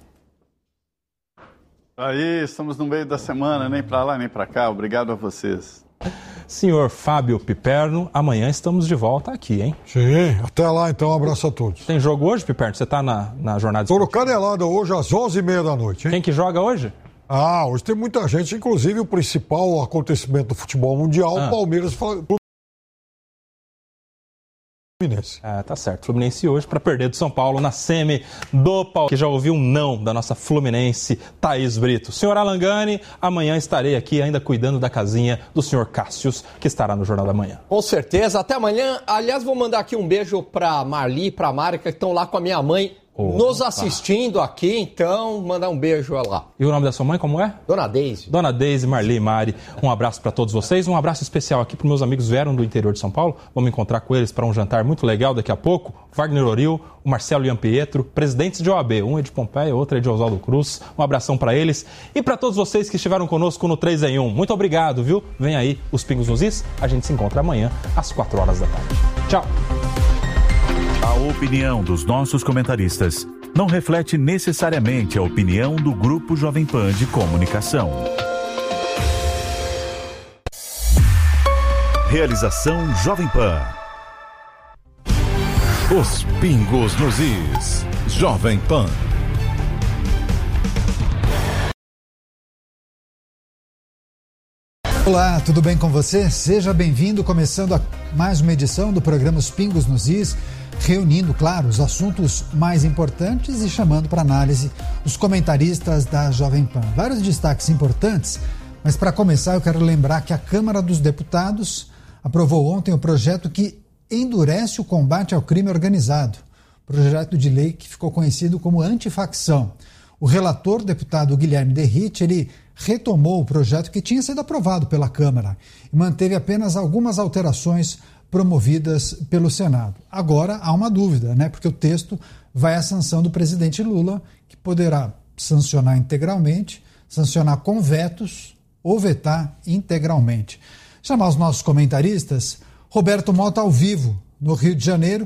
Aí, estamos no meio da semana, nem para lá nem para cá. Obrigado a vocês. Senhor Fábio Piperno, amanhã estamos de volta aqui, hein? Sim, até lá então, um abraço a todos. Tem jogo hoje, Piperno? Você está na jornada Estou no Canelada hoje às 11h30 da noite, hein? Quem que joga hoje? Hoje tem muita gente, inclusive o principal acontecimento do futebol mundial, o Palmeiras Fluminense. Tá certo. Fluminense hoje para perder do São Paulo na semi do Paulo. Que já ouviu um não da nossa Fluminense, Thaís Brito. Senhor Alangani, amanhã estarei aqui ainda cuidando da casinha do senhor Cássius, que estará no Jornal da Manhã. Com certeza. Até amanhã. Aliás, vou mandar aqui um beijo para Marli e para Marica, que estão lá com a minha mãe. Nos assistindo aqui, então, mandar um beijo lá. E o nome da sua mãe, como é? Dona Deise. Dona Deise, Marli e Mari, um abraço para todos vocês. Um abraço especial aqui para meus amigos vieram do interior de São Paulo. Vamos encontrar com eles para um jantar muito legal daqui a pouco. Wagner Oril, o Marcelo Iampietro, presidentes de OAB. Um é de Pompeia, outro é de Oswaldo Cruz. Um abração para eles. E para todos vocês que estiveram conosco no 3 em 1. Muito obrigado, viu? Vem aí os Pingos nos Is. A gente se encontra amanhã às 4 horas da tarde. Tchau. A opinião dos nossos comentaristas não reflete necessariamente a opinião do Grupo Jovem Pan de Comunicação. Realização Jovem Pan. Os Pingos nos Is. Jovem Pan. Olá, tudo bem com você? Seja bem-vindo, começando mais uma edição do programa Os Pingos nos Is, reunindo, claro, os assuntos mais importantes e chamando para análise os comentaristas da Jovem Pan. Vários destaques importantes, mas para começar eu quero lembrar que a Câmara dos Deputados aprovou ontem o projeto que endurece o combate ao crime organizado, projeto de lei que ficou conhecido como antifacção. O relator, deputado Guilherme Derrite, ele retomou o projeto que tinha sido aprovado pela Câmara e manteve apenas algumas alterações promovidas pelo Senado. Agora há uma dúvida, porque o texto vai à sanção do presidente Lula, que poderá sancionar integralmente, sancionar com vetos ou vetar integralmente. Chamar os nossos comentaristas, Roberto Mota ao vivo, no Rio de Janeiro.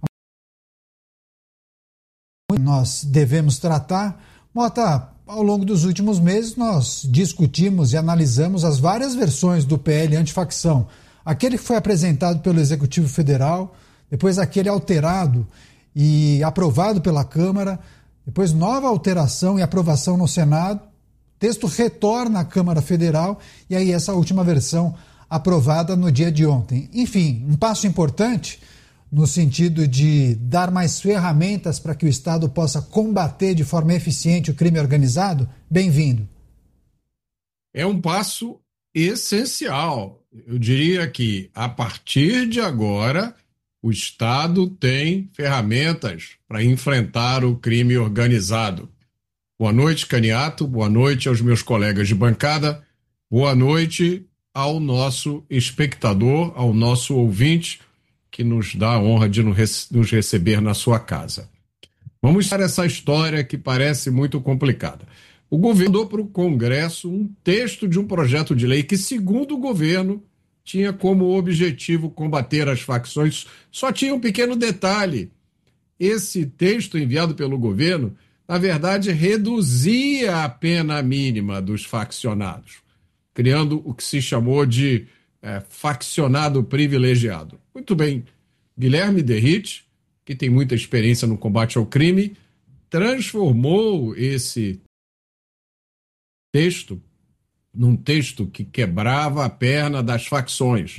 Nós devemos tratar. Mota, ao longo dos últimos meses nós discutimos e analisamos as várias versões do PL antifacção. Aquele que foi apresentado pelo Executivo Federal, depois aquele alterado e aprovado pela Câmara, depois nova alteração e aprovação no Senado, o texto retorna à Câmara Federal e aí essa última versão aprovada no dia de ontem. Enfim, um passo importante no sentido de dar mais ferramentas para que o Estado possa combater de forma eficiente o crime organizado. Bem-vindo. É um passo essencial. Eu diria que, a partir de agora, o Estado tem ferramentas para enfrentar o crime organizado. Boa noite, Caniato. Boa noite aos meus colegas de bancada. Boa noite ao nosso espectador, ao nosso ouvinte, que nos dá a honra de nos receber na sua casa. Vamos para essa história que parece muito complicada. O governo mandou para o Congresso um texto de um projeto de lei que, segundo o governo, tinha como objetivo combater as facções. Só tinha um pequeno detalhe. Esse texto enviado pelo governo, na verdade, reduzia a pena mínima dos faccionados, criando o que se chamou de faccionado privilegiado. Muito bem, Guilherme Derrite, que tem muita experiência no combate ao crime, transformou esse texto num texto que quebrava a perna das facções.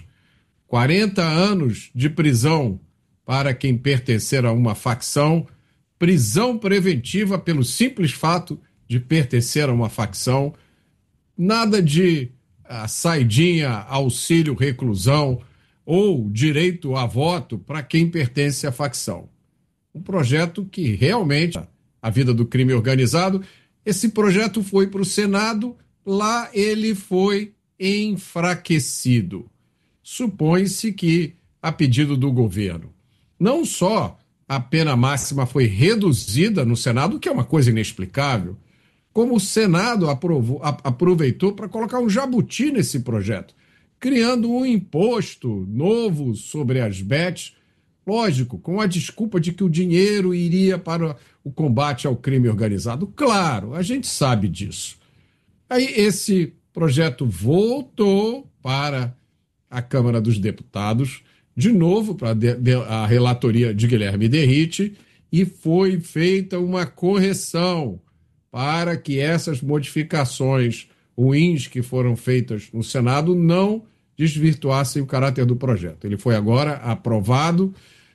40 anos de prisão para quem pertencer a uma facção, prisão preventiva pelo simples fato de pertencer a uma facção, nada de saidinha, auxílio, reclusão ou direito a voto para quem pertence à facção. Um projeto que realmente, a vida do crime organizado, esse projeto foi para o Senado, lá ele foi enfraquecido. Supõe-se que, a pedido do governo, não só a pena máxima foi reduzida no Senado, que é uma coisa inexplicável, como o Senado aproveitou para colocar um jabuti nesse projeto, criando um imposto novo sobre as bets, lógico, com a desculpa de que o dinheiro iria para o combate ao crime organizado. Claro, a gente sabe disso. Aí esse projeto voltou para a Câmara dos Deputados, de novo para a relatoria de Guilherme Derrite, e foi feita uma correção para que essas modificações ruins que foram feitas no Senado não desvirtuassem o caráter do projeto. Ele foi agora aprovado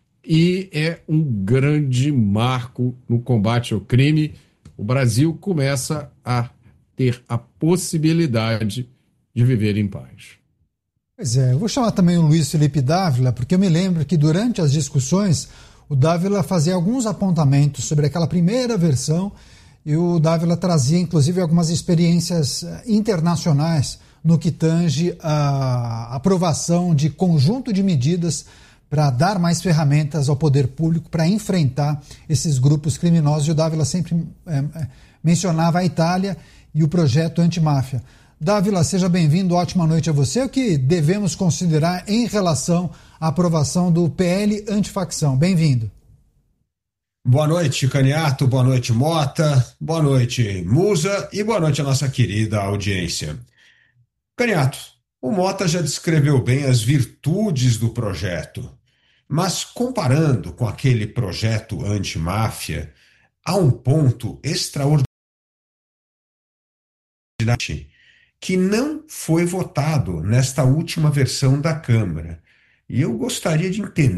e é um grande marco no combate ao crime. O Brasil começa a ter a possibilidade de viver em paz. Pois é, eu vou chamar também o Luiz Felipe Dávila, porque eu me lembro que durante as discussões o Dávila fazia alguns apontamentos sobre aquela primeira versão e o Dávila trazia inclusive algumas experiências internacionais no que tange a aprovação de conjunto de medidas para dar mais ferramentas ao poder público para enfrentar esses grupos criminosos. E o Dávila sempre mencionava a Itália e o projeto antimáfia. Dávila, seja bem-vindo, ótima noite a você. O que devemos considerar em relação à aprovação do PL antifacção? Bem-vindo. Boa noite, Caniato, boa noite, Mota, boa noite, Musa, e boa noite à nossa querida audiência. Caniato, o Mota já descreveu bem as virtudes do projeto, mas comparando com aquele projeto antimáfia, há um ponto extraordinário que não foi votado nesta última versão da Câmara. E eu gostaria de entender,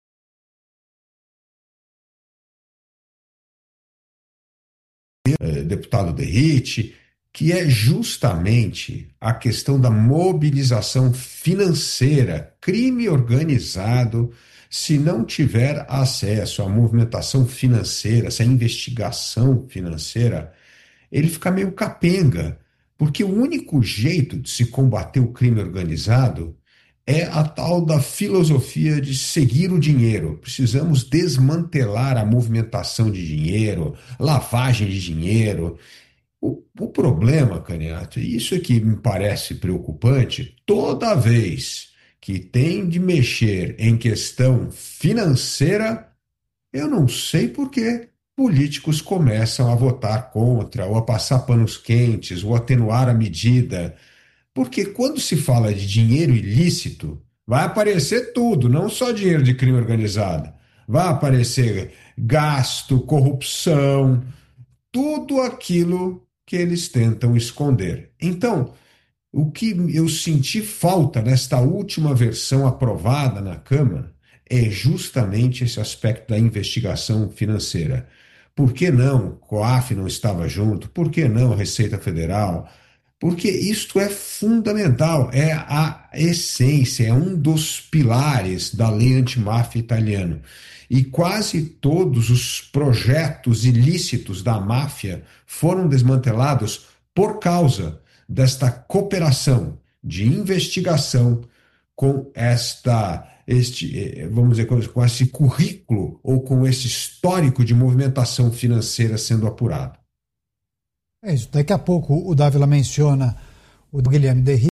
deputado Derrite, que é justamente a questão da mobilização financeira. Crime organizado, se não tiver acesso à movimentação financeira, essa investigação financeira, ele fica meio capenga, porque o único jeito de se combater o crime organizado é a tal da filosofia de seguir o dinheiro. Precisamos desmantelar a movimentação de dinheiro, lavagem de dinheiro. O problema, Caniato, e isso é que me parece preocupante, toda vez que tem de mexer em questão financeira, eu não sei por quê, políticos começam a votar contra, ou a passar panos quentes, ou atenuar a medida. Porque quando se fala de dinheiro ilícito, vai aparecer tudo, não só dinheiro de crime organizado. Vai aparecer gasto, corrupção, tudo aquilo que eles tentam esconder. Então, o que eu senti falta nesta última versão aprovada na Câmara é justamente esse aspecto da investigação financeira. Por que não o COAF não estava junto? Por que não a Receita Federal? Porque isto é fundamental, é a essência, é um dos pilares da lei antimáfia italiana. E quase todos os projetos ilícitos da máfia foram desmantelados por causa desta cooperação de investigação com vamos dizer, com esse currículo ou com esse histórico de movimentação financeira sendo apurado. É isso. Daqui a pouco o Dávila menciona o Guilherme Derrite.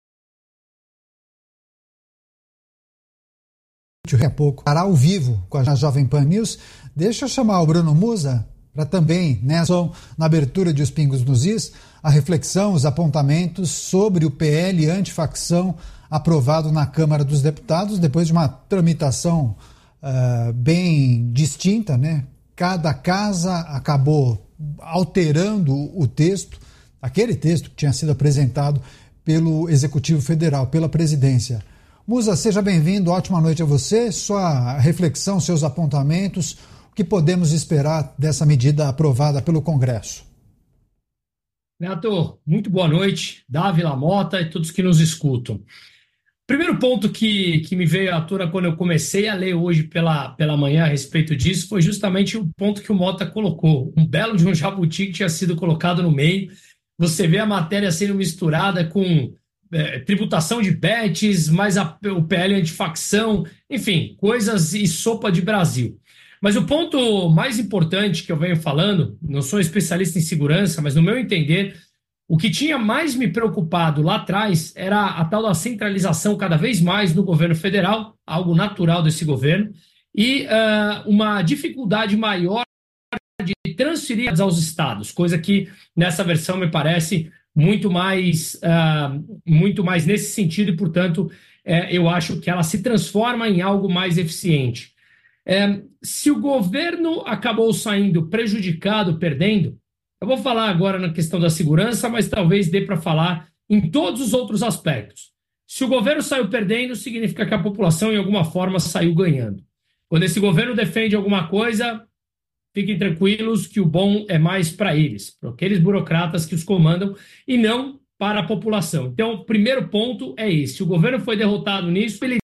Daqui a pouco estará ao vivo com a Jovem Pan News. Deixa eu chamar o Bruno Musa para também, na abertura de Os Pingos nos Is, a reflexão, os apontamentos sobre o PL antifacção aprovado na Câmara dos Deputados, depois de uma tramitação bem distinta, né? Cada casa acabou alterando o texto, aquele texto que tinha sido apresentado pelo Executivo Federal, pela presidência. Musa, seja bem-vindo, ótima noite a você, sua reflexão, seus apontamentos, o que podemos esperar dessa medida aprovada pelo Congresso? Neto, muito boa noite, Dávila, Mota e todos que nos escutam. Primeiro ponto que me veio à tona quando eu comecei a ler hoje pela manhã a respeito disso foi justamente o ponto que o Mota colocou. Um belo de um jabuti que tinha sido colocado no meio. Você vê a matéria sendo misturada com tributação de bets, mais o PL antifacção, enfim, coisas e sopa de Brasil. Mas o ponto mais importante que eu venho falando, não sou especialista em segurança, mas no meu entender, o que tinha mais me preocupado lá atrás era a tal da centralização cada vez mais no governo federal, algo natural desse governo, e uma dificuldade maior de transferir aos estados, coisa que nessa versão me parece muito mais nesse sentido e, portanto, eu acho que ela se transforma em algo mais eficiente. Se o governo acabou saindo prejudicado, perdendo, eu vou falar agora na questão da segurança, mas talvez dê para falar em todos os outros aspectos. Se o governo saiu perdendo, significa que a população, em alguma forma, saiu ganhando. Quando esse governo defende alguma coisa, fiquem tranquilos que o bom é mais para eles, para aqueles burocratas que os comandam, e não para a população. Então, o primeiro ponto é esse. O governo foi derrotado nisso, ele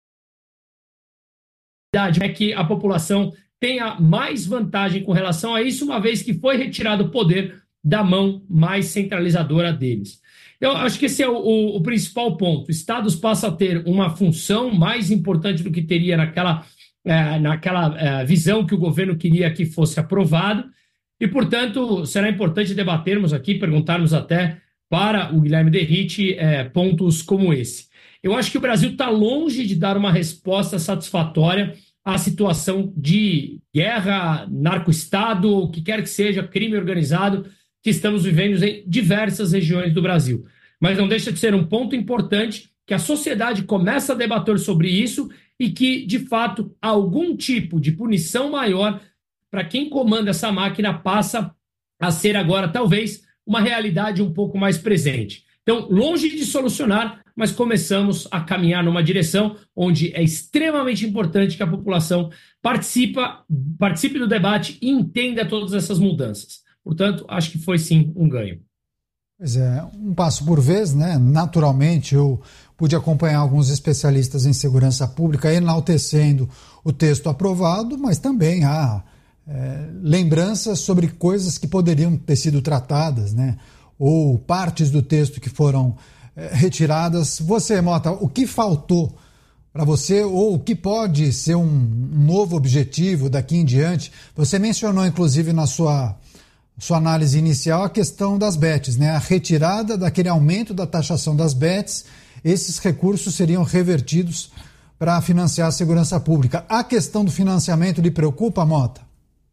é que a população tenha mais vantagem com relação a isso, uma vez que foi retirado o poder da mão mais centralizadora deles. Eu acho que esse é o principal ponto. Estados passam a ter uma função mais importante do que teria naquela visão que o governo queria que fosse aprovado, e, portanto, será importante debatermos aqui, perguntarmos até para o Guilherme Derrite pontos como esse. Eu acho que o Brasil está longe de dar uma resposta satisfatória à situação de guerra, narco-estado, o que quer que seja, crime organizado, que estamos vivendo em diversas regiões do Brasil. Mas não deixa de ser um ponto importante que a sociedade começa a debater sobre isso e que, de fato, algum tipo de punição maior para quem comanda essa máquina passa a ser agora, talvez, uma realidade um pouco mais presente. Então, longe de solucionar, mas começamos a caminhar numa direção onde é extremamente importante que a população participe do debate e entenda todas essas mudanças. Portanto, acho que foi sim um ganho. Pois é, um passo por vez, né? Naturalmente, eu pude acompanhar alguns especialistas em segurança pública enaltecendo o texto aprovado, mas também há lembranças sobre coisas que poderiam ter sido tratadas, né? Ou partes do texto que foram retiradas. Você, Mota, o que faltou para você, ou o que pode ser um novo objetivo daqui em diante? Você mencionou, inclusive, na sua análise inicial, a questão das bets, né? A retirada daquele aumento da taxação das bets, esses recursos seriam revertidos para financiar a segurança pública. A questão do financiamento lhe preocupa, Mota?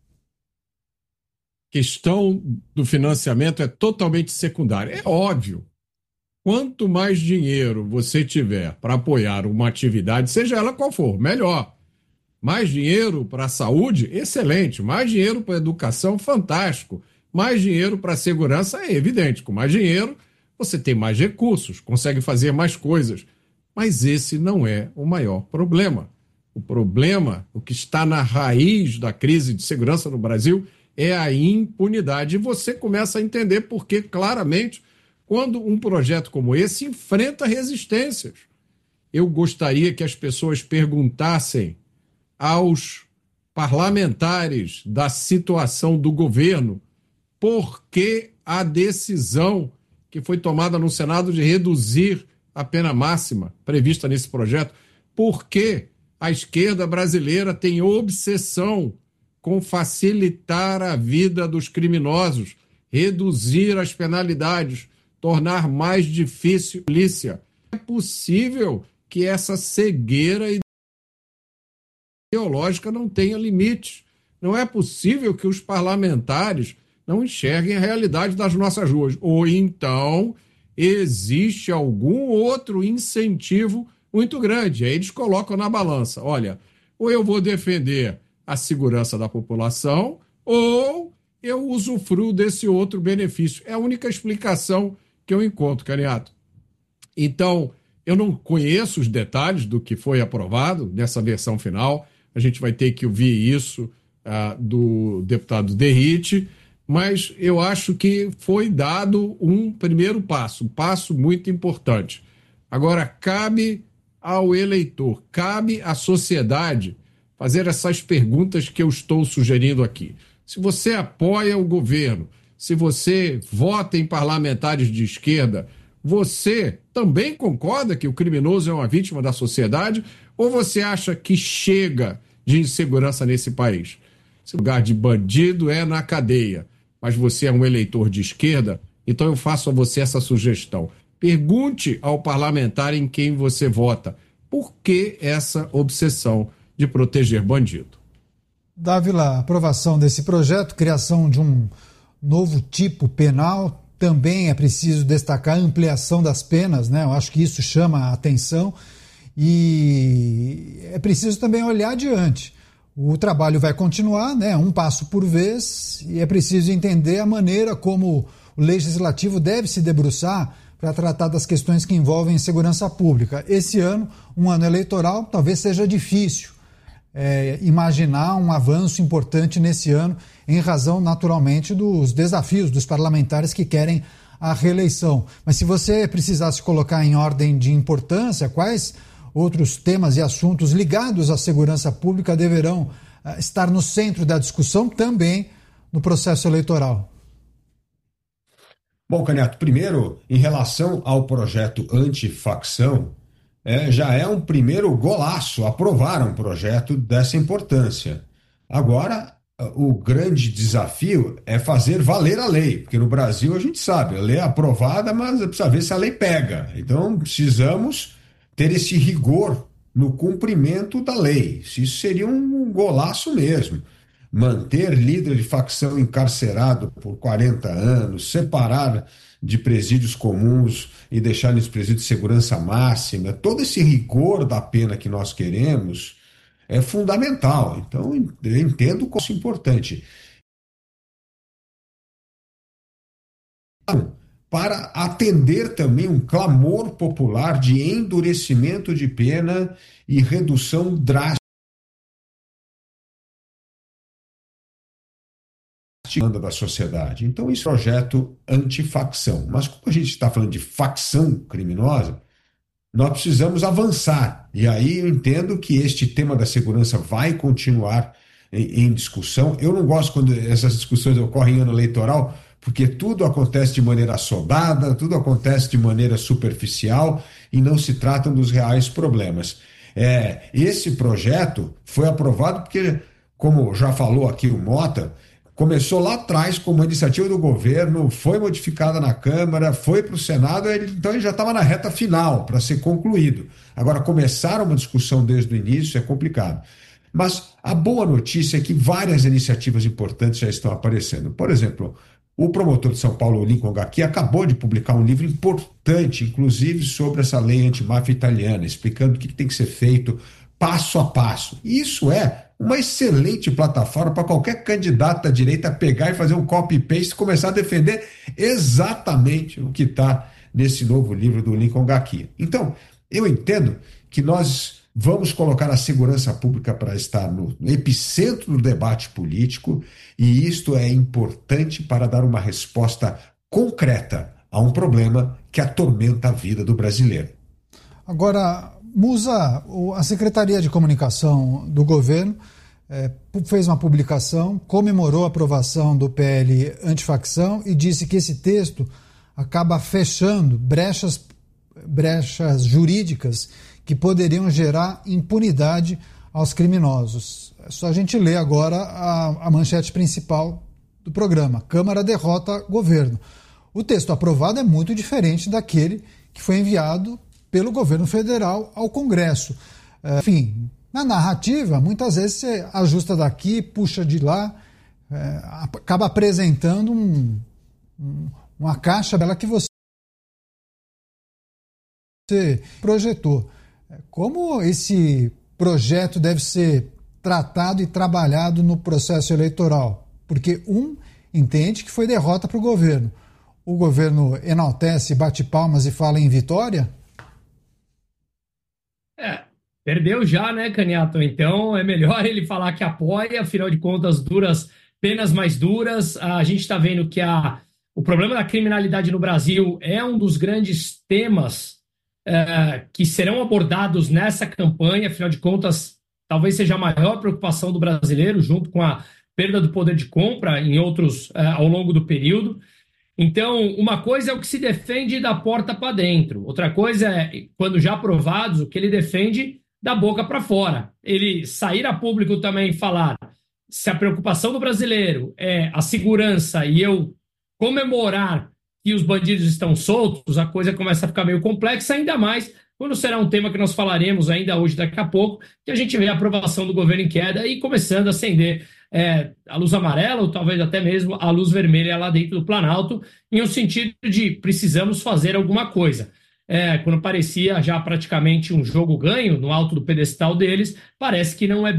A questão do financiamento é totalmente secundária. É óbvio. Quanto mais dinheiro você tiver para apoiar uma atividade, seja ela qual for, melhor. Mais dinheiro para a saúde, excelente. Mais dinheiro para a educação, fantástico. Mais dinheiro para a segurança, é evidente. Com mais dinheiro, você tem mais recursos, consegue fazer mais coisas. Mas esse não é o maior problema. O problema, o que está na raiz da crise de segurança no Brasil, é a impunidade. E você começa a entender por que, claramente, quando um projeto como esse enfrenta resistências. Eu gostaria que as pessoas perguntassem aos parlamentares da situação do governo por que a decisão que foi tomada no Senado de reduzir a pena máxima prevista nesse projeto, por que a esquerda brasileira tem obsessão com facilitar a vida dos criminosos, reduzir as penalidades, tornar mais difícil a polícia. É possível que essa cegueira ideológica não tenha limites. Não é possível que os parlamentares não enxerguem a realidade das nossas ruas. Ou então existe algum outro incentivo muito grande. Aí eles colocam na balança. Olha, ou eu vou defender a segurança da população, ou eu usufruo desse outro benefício. É a única explicação que eu encontro, Caniato. Então, eu não conheço os detalhes do que foi aprovado nessa versão final. A gente vai ter que ouvir isso do deputado Derrite, mas eu acho que foi dado um primeiro passo, um passo muito importante. Agora, cabe ao eleitor, cabe à sociedade fazer essas perguntas que eu estou sugerindo aqui. Se você apoia o governo, se você vota em parlamentares de esquerda, você também concorda que o criminoso é uma vítima da sociedade ou você acha que chega de insegurança nesse país? Esse lugar de bandido é na cadeia, mas você é um eleitor de esquerda, então eu faço a você essa sugestão. Pergunte ao parlamentar em quem você vota. Por que essa obsessão de proteger bandido? Dávila, a aprovação desse projeto, criação de um novo tipo penal, também é preciso destacar a ampliação das penas, né? Eu acho que isso chama a atenção e é preciso também olhar adiante. O trabalho vai continuar, né? Um passo por vez, e é preciso entender a maneira como o legislativo deve se debruçar para tratar das questões que envolvem segurança pública. Esse ano, um ano eleitoral, talvez seja difícil imaginar um avanço importante nesse ano, em razão, naturalmente, dos desafios dos parlamentares que querem a reeleição. Mas se você precisasse colocar em ordem de importância, quais outros temas e assuntos ligados à segurança pública deverão estar no centro da discussão também no processo eleitoral? Bom, Caniato, primeiro, em relação ao projeto antifacção, já é um primeiro golaço aprovar um projeto dessa importância. Agora, o grande desafio é fazer valer a lei, porque no Brasil a gente sabe, a lei é aprovada, mas precisa ver se a lei pega. Então, precisamos ter esse rigor no cumprimento da lei. Isso seria um golaço mesmo. Manter líder de facção encarcerado por 40 anos, separar de presídios comuns e deixar nesse presídio de segurança máxima, todo esse rigor da pena que nós queremos é fundamental. Então, eu entendo como isso é importante. Para atender também um clamor popular de endurecimento de pena e redução drástica da sociedade. Então, isso é um projeto antifacção. Mas como a gente está falando de facção criminosa, nós precisamos avançar. E aí eu entendo que este tema da segurança vai continuar em discussão. Eu não gosto quando essas discussões ocorrem em ano eleitoral, porque tudo acontece de maneira assodada, tudo acontece de maneira superficial e não se tratam dos reais problemas. Esse projeto foi aprovado porque, como já falou aqui o Mota, começou lá atrás como uma iniciativa do governo, foi modificada na Câmara, foi para o Senado, então ele já estava na reta final para ser concluído. Agora, começar uma discussão desde o início é complicado. Mas a boa notícia é que várias iniciativas importantes já estão aparecendo. Por exemplo, o promotor de São Paulo, Lincoln Gacki, acabou de publicar um livro importante, inclusive sobre essa lei antimáfia italiana, explicando o que tem que ser feito passo a passo. E isso é uma excelente plataforma para qualquer candidato à direita pegar e fazer um copy-paste e começar a defender exatamente o que está nesse novo livro do Lincoln Gacki. Então, eu entendo que nós vamos colocar a segurança pública para estar no epicentro do debate político, e isto é importante para dar uma resposta concreta a um problema que atormenta a vida do brasileiro. Agora, Musa, a Secretaria de Comunicação do governo fez uma publicação, comemorou a aprovação do PL antifacção e disse que esse texto acaba fechando brechas jurídicas que poderiam gerar impunidade aos criminosos. É só a gente ler agora a manchete principal do programa. Câmara derrota governo. O texto aprovado é muito diferente daquele que foi enviado pelo governo federal ao Congresso. Enfim, na narrativa, muitas vezes você ajusta daqui, puxa de lá, acaba apresentando uma caixa dela que você projetou. Como esse projeto deve ser tratado e trabalhado no processo eleitoral? Porque entende que foi derrota para o governo. O governo enaltece, bate palmas e fala em vitória? Perdeu já, né, Caniato? Então é melhor ele falar que apoia, afinal de contas, penas mais duras. A gente está vendo que o problema da criminalidade no Brasil é um dos grandes temas que serão abordados nessa campanha, afinal de contas, talvez seja a maior preocupação do brasileiro, junto com a perda do poder de compra em outros ao longo do período. Então, uma coisa é o que se defende da porta para dentro, outra coisa é, quando já aprovados, o que ele defende da boca para fora. Ele sair a público também e falar, se a preocupação do brasileiro é a segurança e eu comemorar que os bandidos estão soltos, a coisa começa a ficar meio complexa, ainda mais quando será um tema que nós falaremos ainda hoje, daqui a pouco, que a gente vê a aprovação do governo em queda e começando a acender a luz amarela ou talvez até mesmo a luz vermelha lá dentro do Planalto, em um sentido de precisamos fazer alguma coisa. Quando parecia já praticamente um jogo ganho no alto do pedestal deles, parece que não é